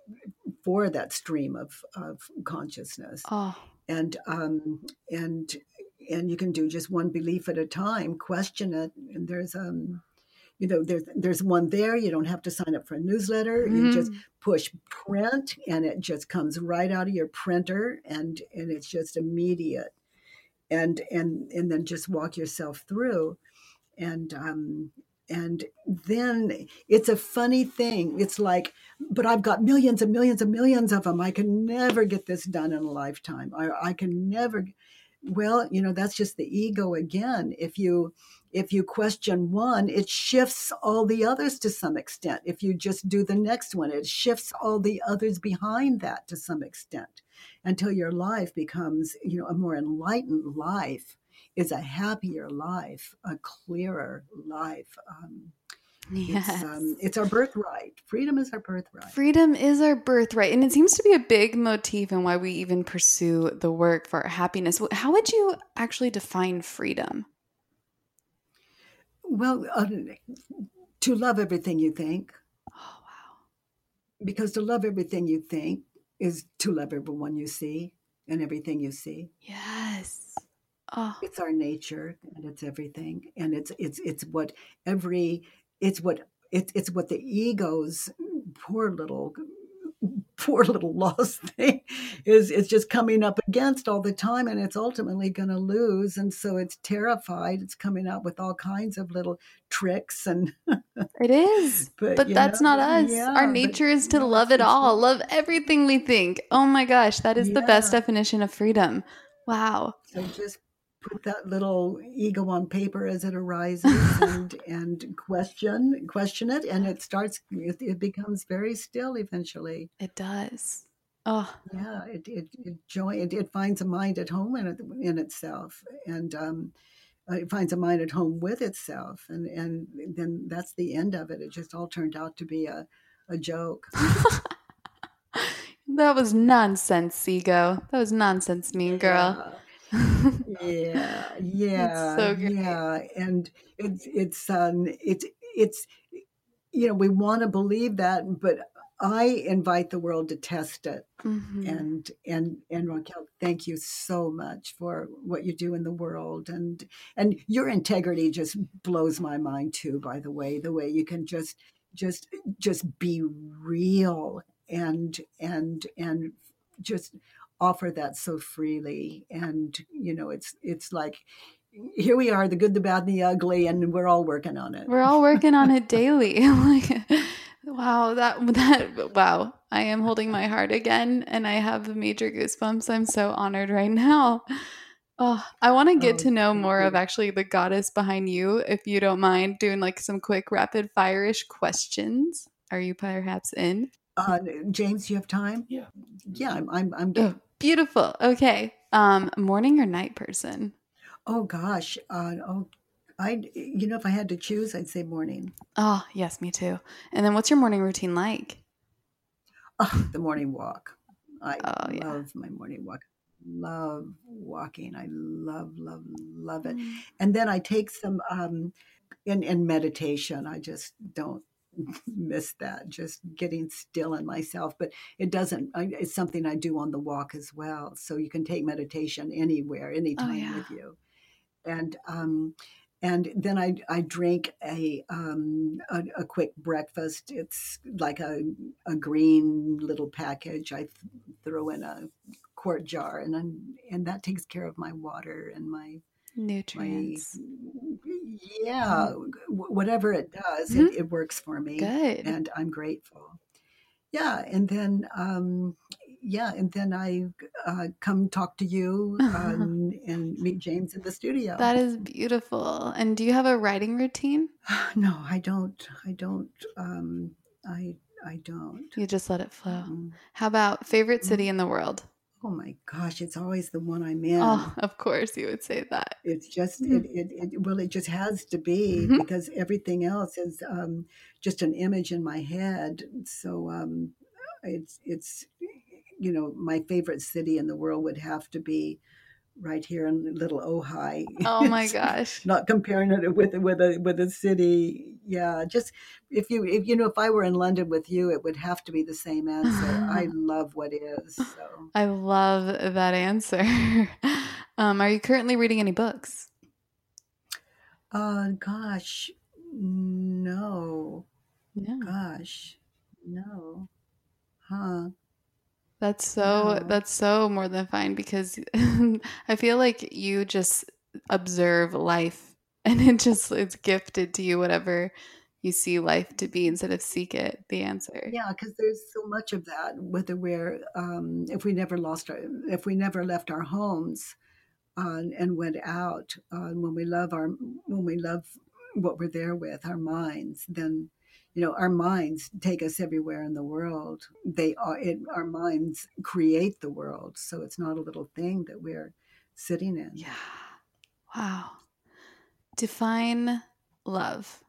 Speaker 2: for that stream of, of consciousness,
Speaker 1: Oh,
Speaker 2: and um, and and you can do just one belief at a time. Question it, and there's um you know, there's there's one there. You don't have to sign up for a newsletter. You just
Speaker 1: Mhm.
Speaker 2: push print, and it just comes right out of your printer, and and it's just immediate. And and and then just walk yourself through, and um, and then it's a funny thing. It's like, but I've got millions and millions and millions of them. I can never get this done in a lifetime. I, I can never. Well, you know, that's just the ego again. If you if you question one, it shifts all the others to some extent. If you just do the next one, it shifts all the others behind that to some extent, until your life becomes, you know, a more enlightened life, is a happier life, a clearer life. Um,
Speaker 1: Yes.
Speaker 2: it's um, it's our birthright. Freedom is our birthright.
Speaker 1: Freedom is our birthright. And it seems to be a big motif in why we even pursue the work for our happiness. How would you actually define freedom?
Speaker 2: Well, uh, to love everything you think,
Speaker 1: Oh, wow.
Speaker 2: because to love everything you think is to love everyone you see and everything you see.
Speaker 1: Yes. Oh,
Speaker 2: It's our nature, and it's everything, and it's it's it's what every it's what it's it's what the ego's poor little poor little lost thing is is just coming up against all the time, and it's ultimately going to lose. And so it's terrified. It's coming out with all kinds of little tricks and
Speaker 1: It is,
Speaker 2: but
Speaker 1: but
Speaker 2: you
Speaker 1: that's
Speaker 2: know,
Speaker 1: not us. Our
Speaker 2: yeah, but
Speaker 1: nature is to
Speaker 2: no,
Speaker 1: love
Speaker 2: it's
Speaker 1: it
Speaker 2: the
Speaker 1: all,
Speaker 2: truth.
Speaker 1: love everything we think. Oh my gosh, that is the best
Speaker 2: Yeah.
Speaker 1: definition of freedom. Wow.
Speaker 2: So just put that little ego on paper as it arises and and question question it, and it starts it, it becomes very still eventually.
Speaker 1: It does. Oh,
Speaker 2: Yeah, it it it joy it, it finds a mind at home in it, in itself, and um uh, it finds a mind at home with itself, and and then that's the end of it. It just all turned out to be a a joke.
Speaker 1: that was nonsense, ego. That was nonsense, mean girl.
Speaker 2: Yeah. Yeah,
Speaker 1: That's
Speaker 2: yeah,
Speaker 1: so great.
Speaker 2: yeah, and it's it's um it's it's you know, we want to believe that, but I invite the world to test it.
Speaker 1: Hmm.
Speaker 2: And and and Raquel, thank you so much for what you do in the world, and and your integrity just blows my mind too. By the way, the way you can just just just be real and and and just offer that so freely. And you know, it's it's like here we are, the good, the bad, and the ugly, and we're all working on it.
Speaker 1: We're all working on it daily. Like, wow, that that wow. I am holding my heart again, and I have major goosebumps. I'm so honored right now. Oh, I want to get
Speaker 2: Oh,
Speaker 1: to know
Speaker 2: thank
Speaker 1: more of
Speaker 2: you.
Speaker 1: actually the goddess behind you, if you don't mind doing like some quick rapid fire-ish questions. Are you perhaps in?
Speaker 2: Uh, James, you have time? Yeah, yeah, I'm I'm, I'm
Speaker 1: Oh,
Speaker 2: game.
Speaker 1: beautiful. Okay. Um, morning or night person?
Speaker 2: Oh gosh, uh, oh, I you know if I had to choose, I'd say morning.
Speaker 1: Oh, yes, me too. And then what's your morning routine like?
Speaker 2: Oh, the morning walk. I
Speaker 1: Oh, yeah.
Speaker 2: love my morning walk. Love walking. I love, love, love it.
Speaker 1: Mm.
Speaker 2: And then I take some um in, in meditation. I just don't miss that. Just getting still in myself. But it doesn't I, it's something I do on the walk as well. So you can take meditation anywhere,
Speaker 1: Oh,
Speaker 2: anytime
Speaker 1: yeah.
Speaker 2: with you. And um and then I, I drink a, um, a a quick breakfast. It's like a, a green little package. I th- throw in a quart jar, and then, and that takes care of my water and my my
Speaker 1: Nutrients.
Speaker 2: yeah,
Speaker 1: Mhm.
Speaker 2: w- whatever it does, it,
Speaker 1: Mhm.
Speaker 2: it works for me,
Speaker 1: Good.
Speaker 2: and I'm grateful. Yeah, and then um, yeah, and then I uh, come talk to you um, and meet James in the studio.
Speaker 1: That is beautiful. And do you have a writing routine?
Speaker 2: No, I don't. I don't. Um, I I don't.
Speaker 1: You just let it flow.
Speaker 2: Mm-mm.
Speaker 1: How about favorite
Speaker 2: Mm.
Speaker 1: city in the world?
Speaker 2: Oh my gosh, it's always the one I'm
Speaker 1: Oh,
Speaker 2: in.
Speaker 1: of course you would say that.
Speaker 2: It's just it,
Speaker 1: Mhm.
Speaker 2: it, it well, it just has to be
Speaker 1: Mhm.
Speaker 2: because everything else is um, just an image in my head. So um, it's it's you know my favorite city in the world would have to be right here in little Ojai.
Speaker 1: Oh my
Speaker 2: It's
Speaker 1: gosh.
Speaker 2: not comparing it with with a with a city. Yeah, just if you if you know if I were in London with you, it would have to be the same answer. I love what is. So,
Speaker 1: I love that answer. um, are you currently reading any books?
Speaker 2: uh, gosh, no,
Speaker 1: Yeah.
Speaker 2: gosh, no, huh?
Speaker 1: That's so
Speaker 2: No.
Speaker 1: that's so more than fine because I feel like you just observe life and it just it's gifted to you whatever you see life to be instead of seek it the answer.
Speaker 2: Yeah, because there's so much of that. Whether we're um, if we never lost our if we never left our homes, uh, and went out uh, when we love our when we love what we're there with our minds, then you know our minds take us everywhere in the world. They are it, our minds create the world, so it's not a little thing that we're sitting in.
Speaker 1: Yeah. Wow. Define love.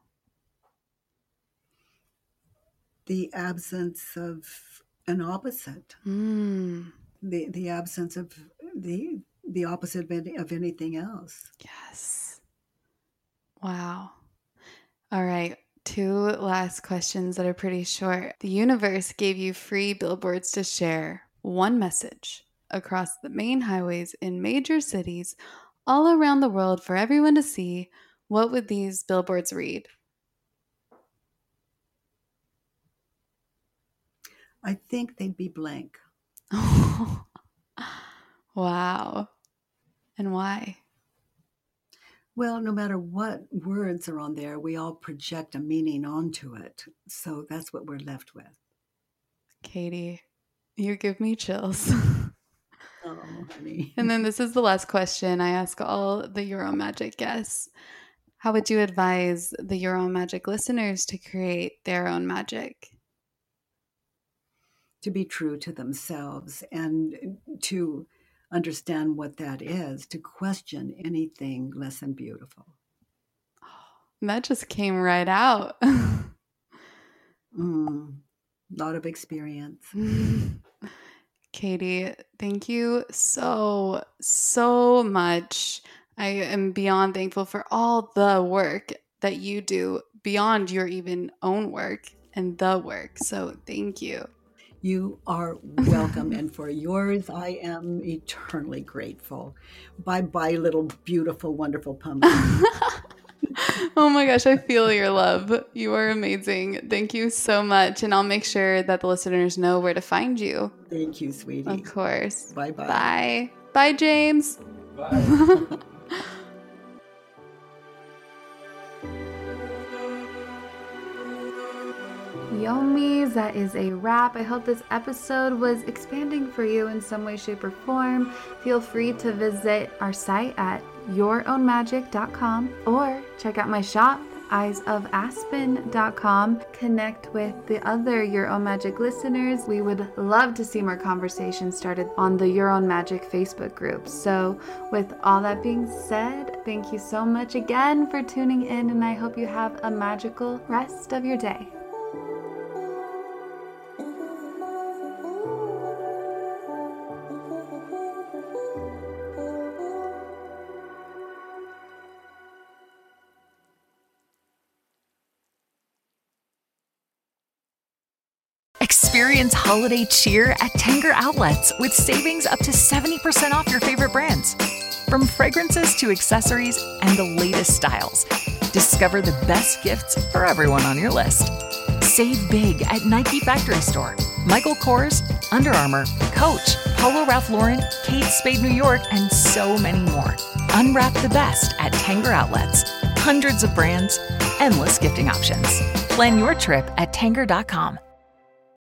Speaker 2: The absence of an opposite,
Speaker 1: Mm,
Speaker 2: the the absence of the the opposite of, any, of anything else.
Speaker 1: yes. Wow. All right. Two last questions that are pretty short. The universe gave you free billboards to share one message across the main highways in major cities all around the world for everyone to see. What would these billboards read?
Speaker 2: I think they'd be blank.
Speaker 1: Wow. And why?
Speaker 2: Well, no matter what words are on there, we all project a meaning onto it. So that's what we're left with.
Speaker 1: Katie, you give me chills.
Speaker 2: Oh, honey.
Speaker 1: And then this is the last question I ask all the Euro Magic guests. How would you advise the Euro Magic listeners to create their own magic?
Speaker 2: To be true to themselves and to understand what that is, to question anything less than beautiful.
Speaker 1: That just came right out.
Speaker 2: mm, lot of experience.
Speaker 1: Katie, thank you so, so much. I am beyond thankful for all the work that you do beyond your even own work and the work. So thank you.
Speaker 2: You are welcome. And for yours, I am eternally grateful. Bye-bye, little beautiful, wonderful pumpkin.
Speaker 1: Oh my gosh, I feel your love. You are amazing. Thank you so much. And I'll make sure that the listeners know where to find you.
Speaker 2: Thank you, sweetie.
Speaker 1: Of course.
Speaker 2: Bye-bye.
Speaker 1: Bye. Bye, James.
Speaker 4: Bye.
Speaker 1: Yomis, that is a wrap. I hope this episode was expanding for you in some way, shape, or form. Feel free to visit our site at your own magic dot com or check out my shop, eyes of aspen dot com. Connect with the other Your Own Magic listeners. We would love to see more conversations started on the Your Own Magic Facebook group. So with all that being said, thank you so much again for tuning in, and I hope you have a magical rest of your day.
Speaker 3: Experience holiday cheer at Tanger Outlets with savings up to seventy percent off your favorite brands. From fragrances to accessories and the latest styles, discover the best gifts for everyone on your list. Save big at Nike Factory Store, Michael Kors, Under Armour, Coach, Polo Ralph Lauren, Kate Spade New York, and so many more. Unwrap the best at Tanger Outlets. Hundreds of brands, endless gifting options. Plan your trip at tanger dot com.